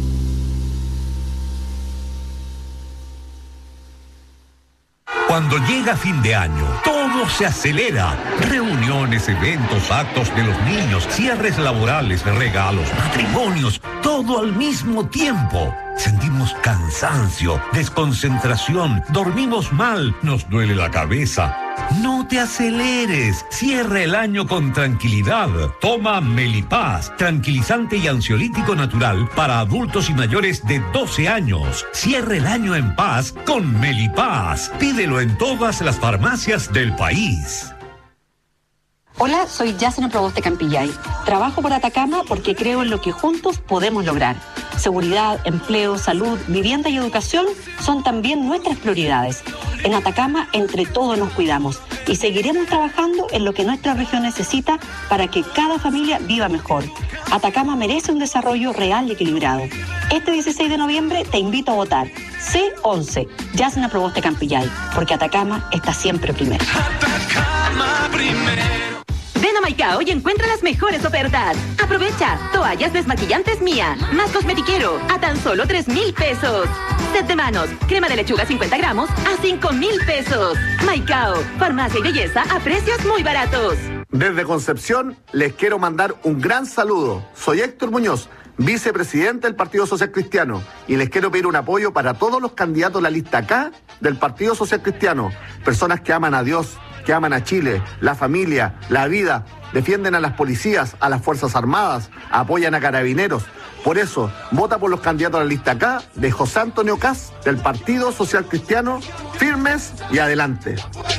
Cuando llega fin de año, todo se acelera. Reuniones, eventos, actos de los niños, cierres laborales, regalos, matrimonios, todo al mismo tiempo. Sentimos cansancio, desconcentración, dormimos mal, nos duele la cabeza. No te aceleres, cierra el año con tranquilidad. Toma Melipaz, tranquilizante y ansiolítico natural para adultos y mayores de 12 años. Cierra el año en paz con Melipaz. Pídelo en todas las farmacias del país. Hola, soy Yasna Proboste Campillay. Trabajo por Atacama porque creo en lo que juntos podemos lograr. Seguridad, empleo, salud, vivienda y educación son también nuestras prioridades. En Atacama, entre todos nos cuidamos y seguiremos trabajando en lo que nuestra región necesita para que cada familia viva mejor. Atacama merece un desarrollo real y equilibrado. Este 16 de noviembre te invito a votar. C11, Yasna Proboste Campillay, porque Atacama está siempre primero. Atacama primero. Ven a Maicao y encuentra las mejores ofertas. Aprovecha, toallas desmaquillantes Mía, más cosmetiquero, a tan solo 3,000 pesos. Set de manos, crema de lechuga 50 gramos, a 5,000 pesos. Maicao, farmacia y belleza a precios muy baratos. Desde Concepción, les quiero mandar un gran saludo. Soy Héctor Muñoz, vicepresidente del Partido Social Cristiano, y les quiero pedir un apoyo para todos los candidatos de la lista K del Partido Social Cristiano. Personas que aman a Dios, que aman a Chile, la familia, la vida, defienden a las policías, a las Fuerzas Armadas, apoyan a carabineros. Por eso, vota por los candidatos a la lista K de José Antonio Kast, del Partido Social Cristiano, firmes y adelante.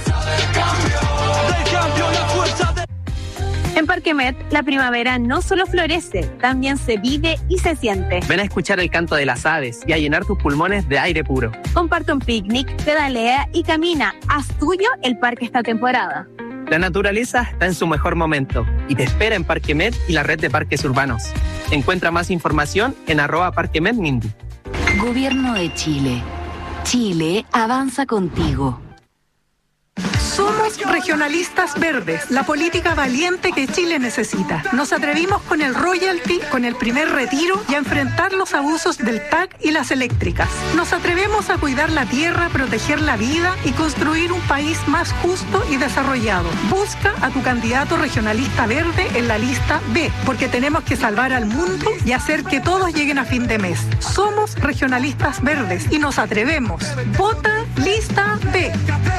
En Parquemet, la primavera no solo florece, también se vive y se siente. Ven a escuchar el canto de las aves y a llenar tus pulmones de aire puro. Comparte un picnic, pedalea y camina. Haz tuyo el parque esta temporada. La naturaleza está en su mejor momento y te espera en Parquemet y la red de parques urbanos. Encuentra más información en @parquemetmindy. Gobierno de Chile. Chile avanza contigo. Somos regionalistas verdes, la política valiente que Chile necesita. Nos atrevimos con el royalty, con el primer retiro y a enfrentar los abusos del TAC y las eléctricas. Nos atrevemos a cuidar la tierra, proteger la vida y construir un país más justo y desarrollado. Busca a tu candidato regionalista verde en la lista B, porque tenemos que salvar al mundo y hacer que todos lleguen a fin de mes. Somos regionalistas verdes y nos atrevemos. Vota lista B.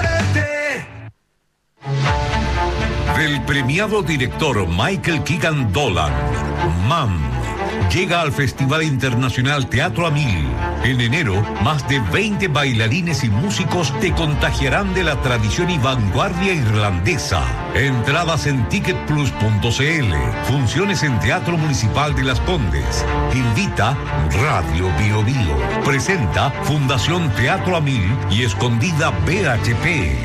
Del premiado director Michael Keegan Dolan, MAM, llega al Festival Internacional Teatro a Mil. En enero, más de 20 bailarines y músicos te contagiarán de la tradición y vanguardia irlandesa. Entradas en ticketplus.cl. Funciones en Teatro Municipal de Las Condes. Invita Radio Bio Bio. Presenta Fundación Teatro a Mil y Escondida BHP.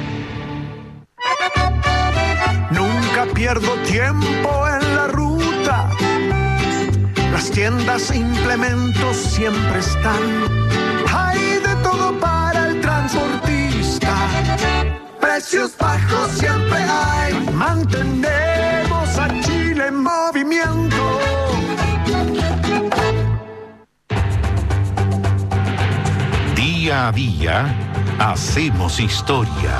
Nunca pierdo tiempo en la ruta. Las tiendas e implementos siempre están. Hay de todo para el transportista. Precios bajos siempre hay. Mantenemos a Chile en movimiento. Día a día, hacemos historia.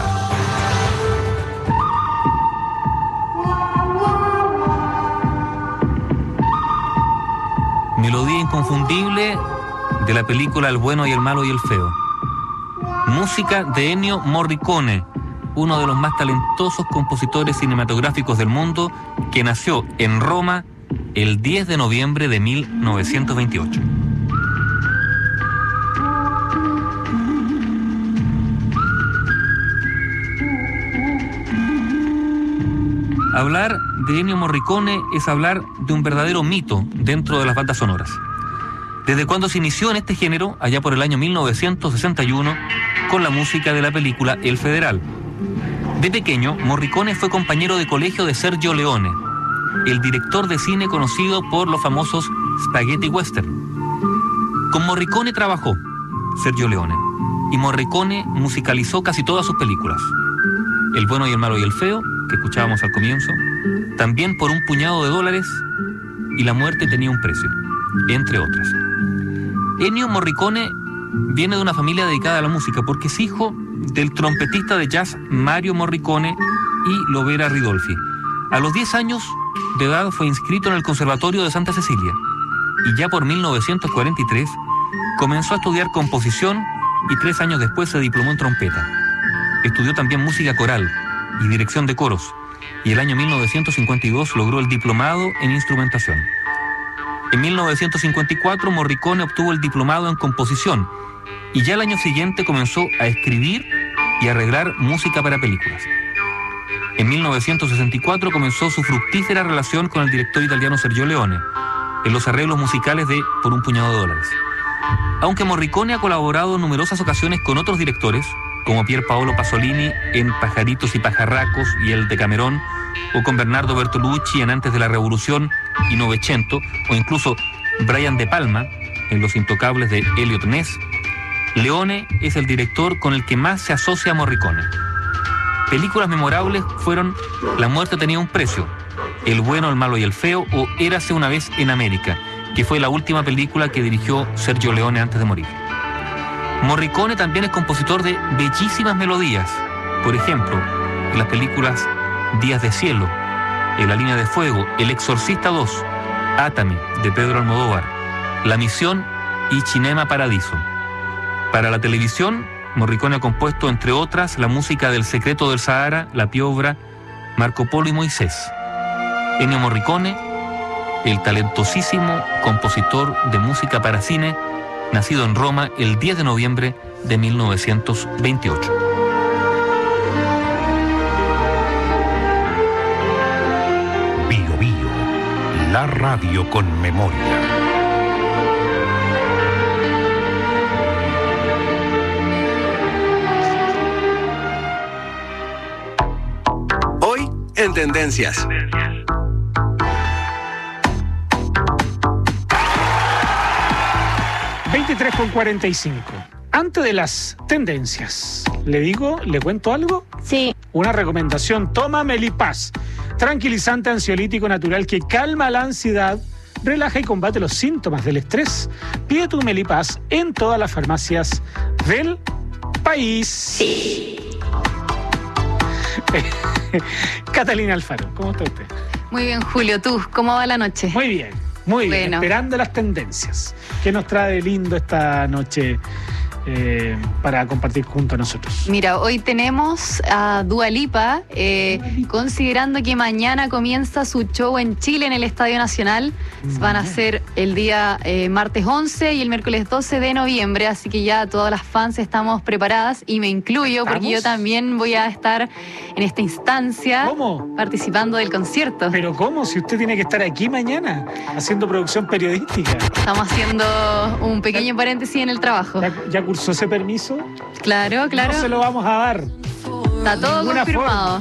Melodía inconfundible de la película El bueno y el malo y el feo. Música de Ennio Morricone, uno de los más talentosos compositores cinematográficos del mundo, que nació en Roma el 10 de noviembre de 1928. Hablar de Ennio Morricone es hablar de un verdadero mito dentro de las bandas sonoras. Desde cuando se inició en este género, allá por el año 1961, con la música de la película El Federal. De pequeño, Morricone fue compañero de colegio de Sergio Leone, el director de cine conocido por los famosos Spaghetti Western. Con Morricone trabajó Sergio Leone, y Morricone musicalizó casi todas sus películas. El bueno y el malo y el feo, que escuchábamos al comienzo, también por un puñado de dólares y la muerte tenía un precio, entre otras. Ennio Morricone viene de una familia dedicada a la música porque es hijo del trompetista de jazz Mario Morricone y Lovera Ridolfi. A los 10 años de edad fue inscrito en el Conservatorio de Santa Cecilia y ya por 1943 comenzó a estudiar composición y 3 años después se diplomó en trompeta. Estudió también música coral y dirección de coros y el año 1952 logró el diplomado en instrumentación. En 1954 Morricone obtuvo el diplomado en composición y ya el año siguiente comenzó a escribir y arreglar música para películas. En 1964 comenzó su fructífera relación con el director italiano Sergio Leone en los arreglos musicales de Por un puñado de dólares. Aunque Morricone ha colaborado en numerosas ocasiones con otros directores, como Pier Paolo Pasolini en Pajaritos y Pajarracos y El Decamerón, o con Bernardo Bertolucci en Antes de la Revolución y Novecento, o incluso Brian De Palma en Los Intocables de Elliot Ness, Leone es el director con el que más se asocia a Morricone. Películas memorables fueron La muerte tenía un precio, El bueno, el malo y el feo o Érase una vez en América, que fue la última película que dirigió Sergio Leone antes de morir. Morricone también es compositor de bellísimas melodías, por ejemplo, en las películas Días de cielo, En la línea de fuego, El exorcista 2, Átame, de Pedro Almodóvar, La misión y Cinema Paradiso. Para la televisión, Morricone ha compuesto, entre otras, la música del Secreto del Sahara, La Piovra, Marco Polo y Moisés. Ennio Morricone, el talentosísimo compositor de música para cine, nacido en Roma el 10 de noviembre de 1928. Bio Bio, la radio con memoria. Hoy en Tendencias. con 45. Antes de las tendencias, ¿le cuento algo? Sí. Una recomendación: toma Melipaz, tranquilizante ansiolítico natural que calma la ansiedad, relaja y combate los síntomas del estrés. Pide tu Melipaz en todas las farmacias del país. Sí. Catalina Alfaro, ¿cómo está usted? Muy bien, Julio. ¿Tú? ¿Cómo va la noche? Muy bien, muy bien. Esperando las tendencias. ¿Qué nos trae lindo esta noche para compartir junto a nosotros? Mira, hoy tenemos a Dua Lipa, considerando que mañana comienza su show en Chile en el Estadio Nacional. Van a ser el día martes 11 y el miércoles 12 de noviembre, así que ya todas las fans estamos preparadas y me incluyo porque yo también voy a estar en esta instancia. ¿Cómo? Participando del concierto. ¿Pero cómo? Si usted tiene que estar aquí mañana haciendo producción periodística. Estamos haciendo un pequeño paréntesis en el trabajo. ¿Ya cursó ese permiso? Claro, claro. No se lo vamos a dar. Está todo confirmado.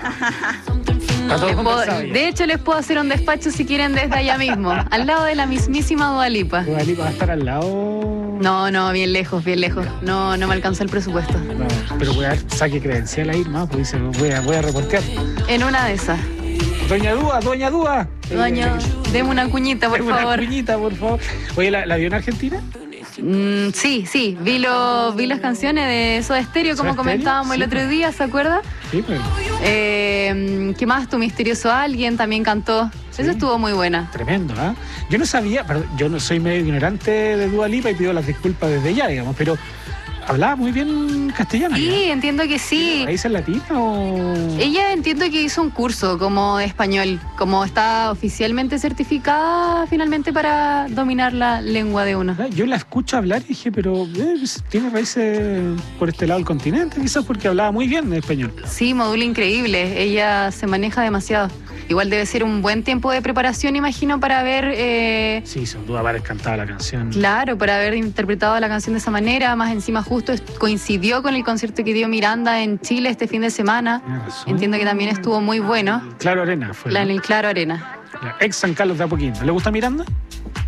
De hecho, les puedo hacer un despacho si quieren desde allá mismo, al lado de la mismísima Dua Lipa. ¿Dua Lipa va a estar al lado? No, bien lejos. No me alcanza el presupuesto. No, pero voy a ver, saque credencial ahí más, pues dice, voy a reportear. En una de esas. Doña Dua. Deme una cuñita, por favor. Una cuñita, por favor. Oye, ¿la vio en Argentina? Sí. Vi las canciones de Soda Stereo, como comentábamos el otro día, ¿se acuerda? Sí, pues. ¿Qué más? Tu misterioso alguien también cantó. Sí. Eso estuvo muy buena. Tremendo, ¿ah? Yo no sabía, yo no soy medio ignorante de Dua Lipa y pido las disculpas desde ya, digamos, pero hablaba muy bien castellano. Sí, entiendo que sí. ¿Raíces latinas o...? Ella entiendo que hizo un curso como de español, como está oficialmente certificada finalmente para dominar la lengua de uno. Yo la escucho hablar y dije, pero tiene raíces por este lado del continente, quizás porque hablaba muy bien de español. Sí, modula increíble. Ella se maneja demasiado. Igual debe ser un buen tiempo de preparación, imagino, para haber... Sí, sin duda haber cantado la canción. Claro, para haber interpretado la canción de esa manera. Más encima justo coincidió con el concierto que dio Miranda en Chile este fin de semana. Entiendo que también estuvo muy bueno. Claro Arena fue. En el Claro Arena. Ex San Carlos de Apoquindo. ¿Le gusta Miranda?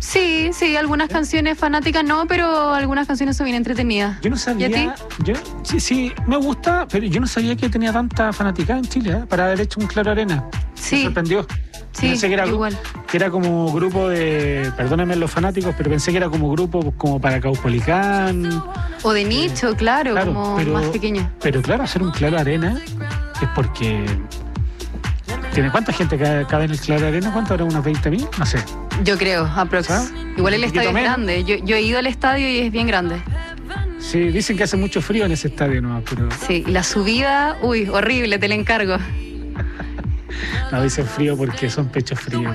Sí, algunas canciones fanáticas no, pero algunas canciones son bien entretenidas. Yo no sabía. ¿Y a ti? Sí, me gusta, pero yo no sabía que tenía tanta fanaticada en Chile, para haber hecho un Claro Arena. Sí. Me sorprendió. Sí, pensé que era, igual. Que era como grupo de, perdónenme los fanáticos, pero pensé que era como grupo como para Caupolicán. O de nicho, claro, como más pequeño. Pero claro, hacer un Claro Arena es porque... ¿Tiene cuánta gente cabe en el Claro Arena? ¿Cuánto era? ¿Unos 20.000? No sé. Yo creo, aprox. Igual el estadio es grande. Yo he ido al estadio y es bien grande. Sí, dicen que hace mucho frío en ese estadio, ¿no? Pero... Sí, y la subida, horrible, te la encargo. No, dicen frío porque son pechos fríos.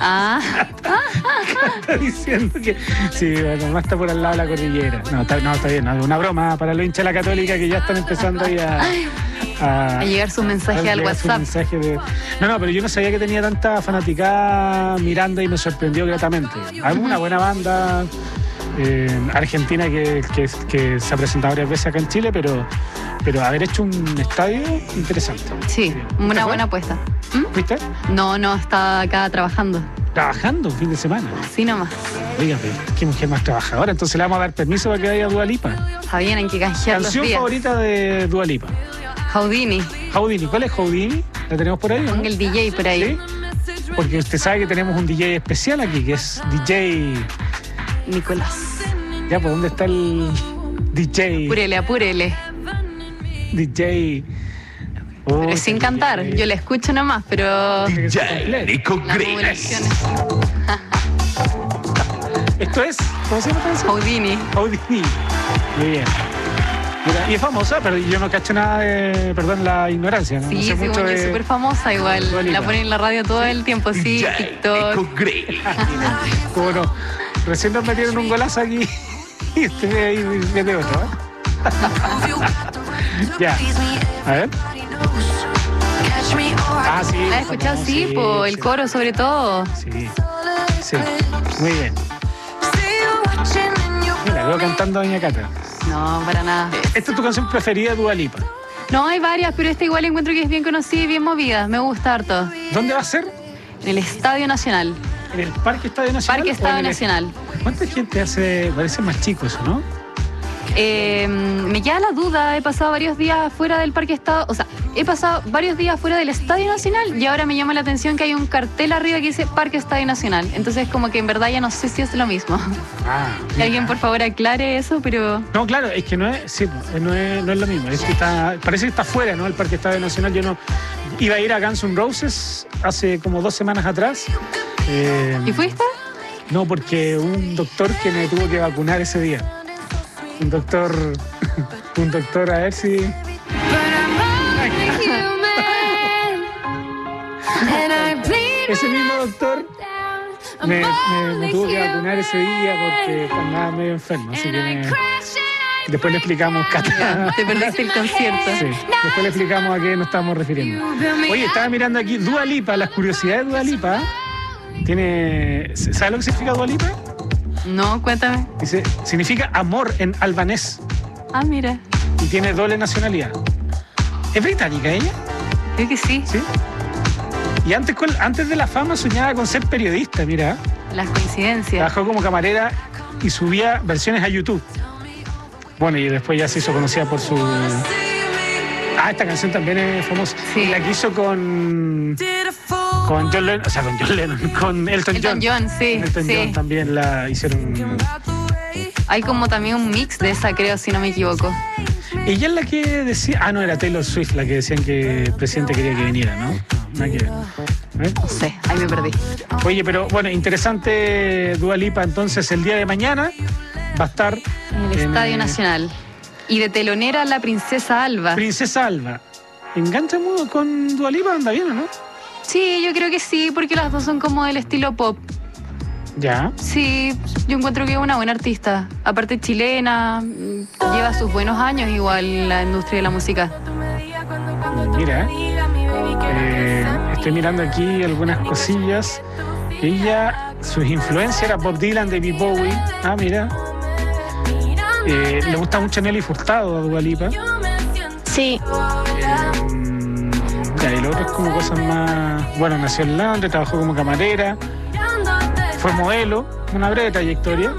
Está diciendo que... Sí, bueno, más está por al lado de la cordillera. No, está bien. No, una broma para los hinchas de la Católica que ya están empezando ahí a llegar su mensaje al WhatsApp. No, pero yo no sabía que tenía tanta fanaticada Miranda y me sorprendió gratamente. Hay una buena banda argentina que se ha presentado varias veces acá en Chile, pero haber hecho un estadio interesante. Sí, una buena apuesta. ¿Viste? No, está acá trabajando. ¿Trabajando un fin de semana? Sí, nomás. Oiga, qué mujer más trabajadora. Entonces le vamos a dar permiso para que vaya a Dua Lipa. Está bien, hay que canjear los días. ¿Canción favorita de Dua Lipa? Houdini. ¿Cuál es Houdini? ¿La tenemos por ahí? Ponga el DJ por ahí. ¿Sí? Porque usted sabe que tenemos un DJ especial aquí, que es DJ... Nicolás. Ya, ¿por dónde está el DJ? Apúrele. DJ... pero sin cantar, yo la escucho nomás, pero... DJ Nico Gris. ¿Esto es? ¿Cómo se llama esta canción? Houdini. Muy bien. Mira, y es famosa, pero yo no cacho nada de... Perdón la ignorancia, ¿no? Sí, no sé mucho es súper famosa igual. La ponen en la radio todo el tiempo, sí, TikTok. ¿Cómo no? Recién nos metieron un golazo aquí y usted ve ahí mete otro, Ya. A ver. Sí. ¿La has escuchado? Sí, el coro sobre todo. Sí. Muy bien. Mira, veo cantando a Doña Cata. No, para nada. ¿Esta es tu canción preferida de Dua Lipa? No, hay varias, pero esta igual encuentro que es bien conocida y bien movida. Me gusta harto. ¿Dónde va a ser? En el Estadio Nacional. ¿En el Parque Estadio Nacional? Parque Estadio Nacional. ¿Cuánta gente hace? Parece más chico eso, ¿no? Me queda la duda. He pasado varios días fuera del Parque Estadio. O sea, he pasado varios días fuera del Estadio Nacional y ahora me llama la atención que hay un cartel arriba que dice Parque Estadio Nacional. Entonces, como que en verdad ya no sé si es lo mismo. Que alguien, por favor, aclare eso, pero... No, claro, es que no es lo mismo. Es que parece que está fuera, ¿no? El Parque Estadio Nacional. Yo no... Iba a ir a Guns N' Roses hace como 2 semanas atrás. ¿Y fuiste? No, porque un doctor que me tuvo que vacunar ese día. Un doctor, a ver si... Ese mismo doctor me tuvo que vacunar ese día porque andaba medio enfermo, así que después le explicamos, Cata. Te perdiste el concierto. Sí, después le explicamos a qué nos estamos refiriendo. Oye, estaba mirando aquí Dua Lipa, las curiosidades de Dua Lipa. ¿Sabes lo que significa Dua Lipa? No, cuéntame. Dice, significa amor en albanés. Ah, mira. Y tiene doble nacionalidad. ¿Es británica ella? Creo que sí. ¿Sí? Y antes de la fama soñaba con ser periodista, mira. Las coincidencias. Trabajó como camarera y subía versiones a YouTube. Bueno, y después ya se hizo conocida por su... esta canción también es famosa. Sí. Y la que hizo con John Lennon, con Elton John. Elton John también la hicieron. Hay como también un mix de esa, creo, si no me equivoco. Ella es la que decía... no, era Taylor Swift la que decían que el presidente quería que viniera, ¿no? Nada que ver. No sé, ahí me perdí. Oye, pero bueno, interesante Dua Lipa, entonces el día de mañana va a estar... En el Estadio Nacional. Y de telonera la Princesa Alba. Princesa Alba. ¿Engancha con Dua Lipa? ¿Anda bien o no? Sí, yo creo que sí, porque las dos son como del estilo pop. ¿Ya? Sí, yo encuentro que es una buena artista. Aparte chilena, lleva sus buenos años igual en la industria de la música. Mira, estoy mirando aquí algunas cosillas. Ella, sus influencias era Bob Dylan, David Bowie. Mira. Le gusta mucho Nelly Furtado a Dua Lipa. Sí. Y lo otro es como cosas más... Bueno, nació en Londres, trabajó como camarera. fue modelo, una breve trayectoria.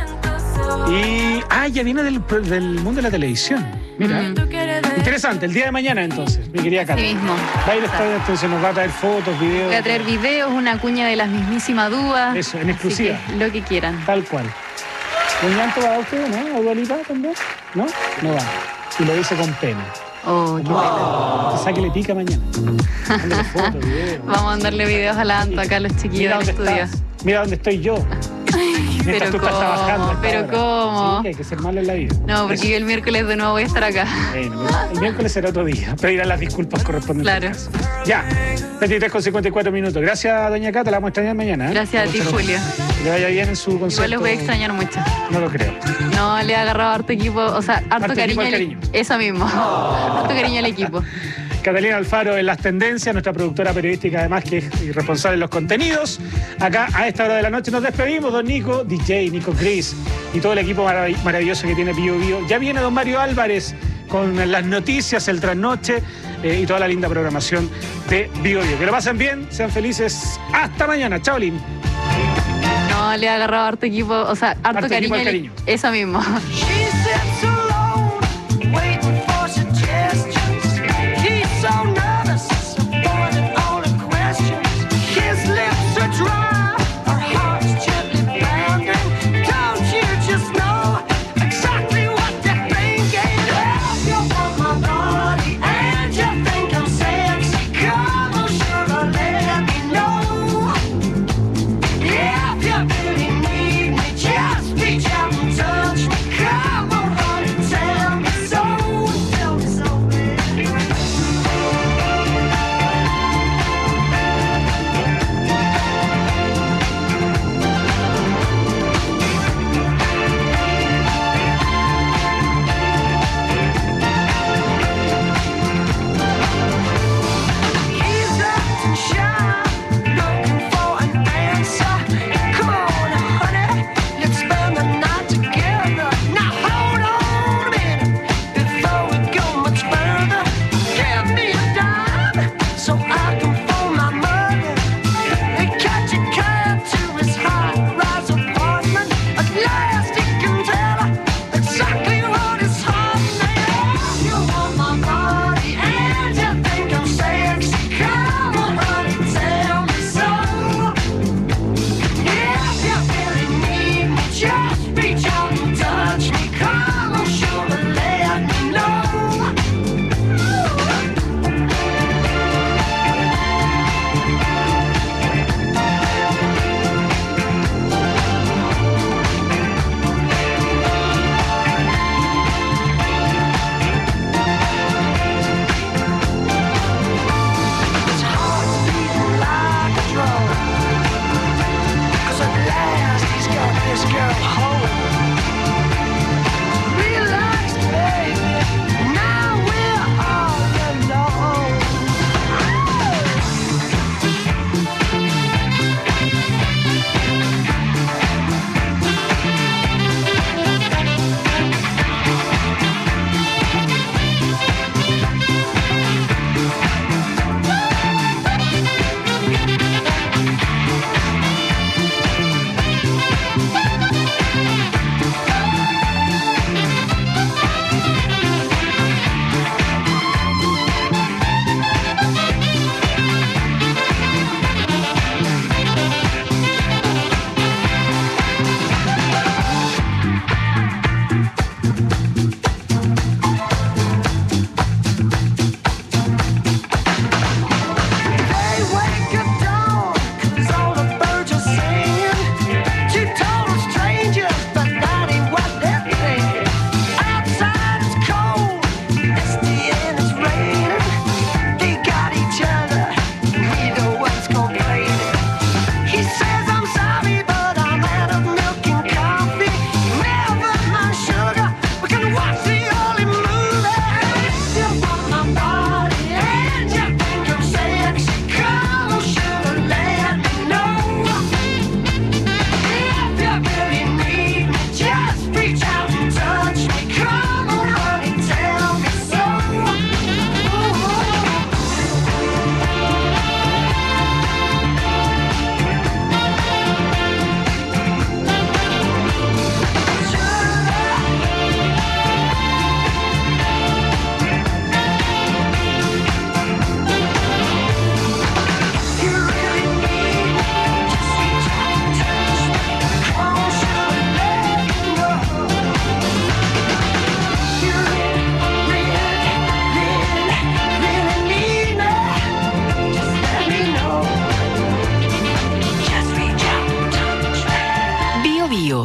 Y ya viene del mundo de la televisión. Mira, interesante. El día de mañana, entonces, mi querida Cata. Sí mismo. Va a ir entonces, nos va a traer fotos, videos. Voy a traer videos, una cuña de las mismísimas Dúa. Eso, en exclusiva. Lo que quieran. Tal cual. ¿Un llanto va a usted, no? ¿A Dua Lipa también? ¿No? No va. Y lo dice con pena. Oh, qué bueno. Quizá que le pica mañana. Mándale fotos, videos. Vamos a mandarle videos a la Anto acá a los chiquillos del estudio. Mira dónde estoy yo. Mientras tú estás trabajando. Pero ¿cómo? Sí, hay que ser malo en la vida. No, porque yo el miércoles de nuevo voy a estar acá. Bueno, el miércoles será otro día. Pedirán las disculpas correspondientes. Claro. Ya, 23:54. Gracias, doña Cata. La vamos a extrañar mañana. Gracias a ti, Julio. Que le vaya bien en su concierto. Igual los voy a extrañar mucho. No lo creo. No, le he agarrado harto equipo, o sea, harto cariño. Eso mismo. Harto cariño al equipo. Catalina Alfaro en las tendencias, nuestra productora periodística además que es responsable de los contenidos. Acá a esta hora de la noche nos despedimos, don Nico, DJ, Nico Cris y todo el equipo maravilloso que tiene Bio Bio. Ya viene don Mario Álvarez con las noticias, el trasnoche y toda la linda programación de Bio Bio. Que lo pasen bien, sean felices. Hasta mañana. Chao, Lin. No, le he agarrado harto equipo, o sea, harto cariño. Eso mismo. Come on.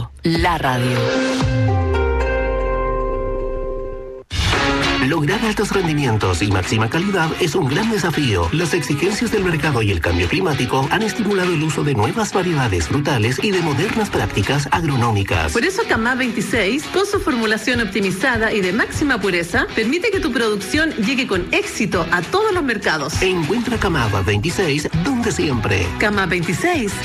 Radio, la radio. Lograr altos rendimientos y máxima calidad es un gran desafío. Las exigencias del mercado y el cambio climático han estimulado el uso de nuevas variedades frutales y de modernas prácticas agronómicas. Por eso Camá 26, con su formulación optimizada y de máxima pureza, permite que tu producción llegue con éxito a todos los mercados. Encuentra Camá 26 donde siempre. Camá 26,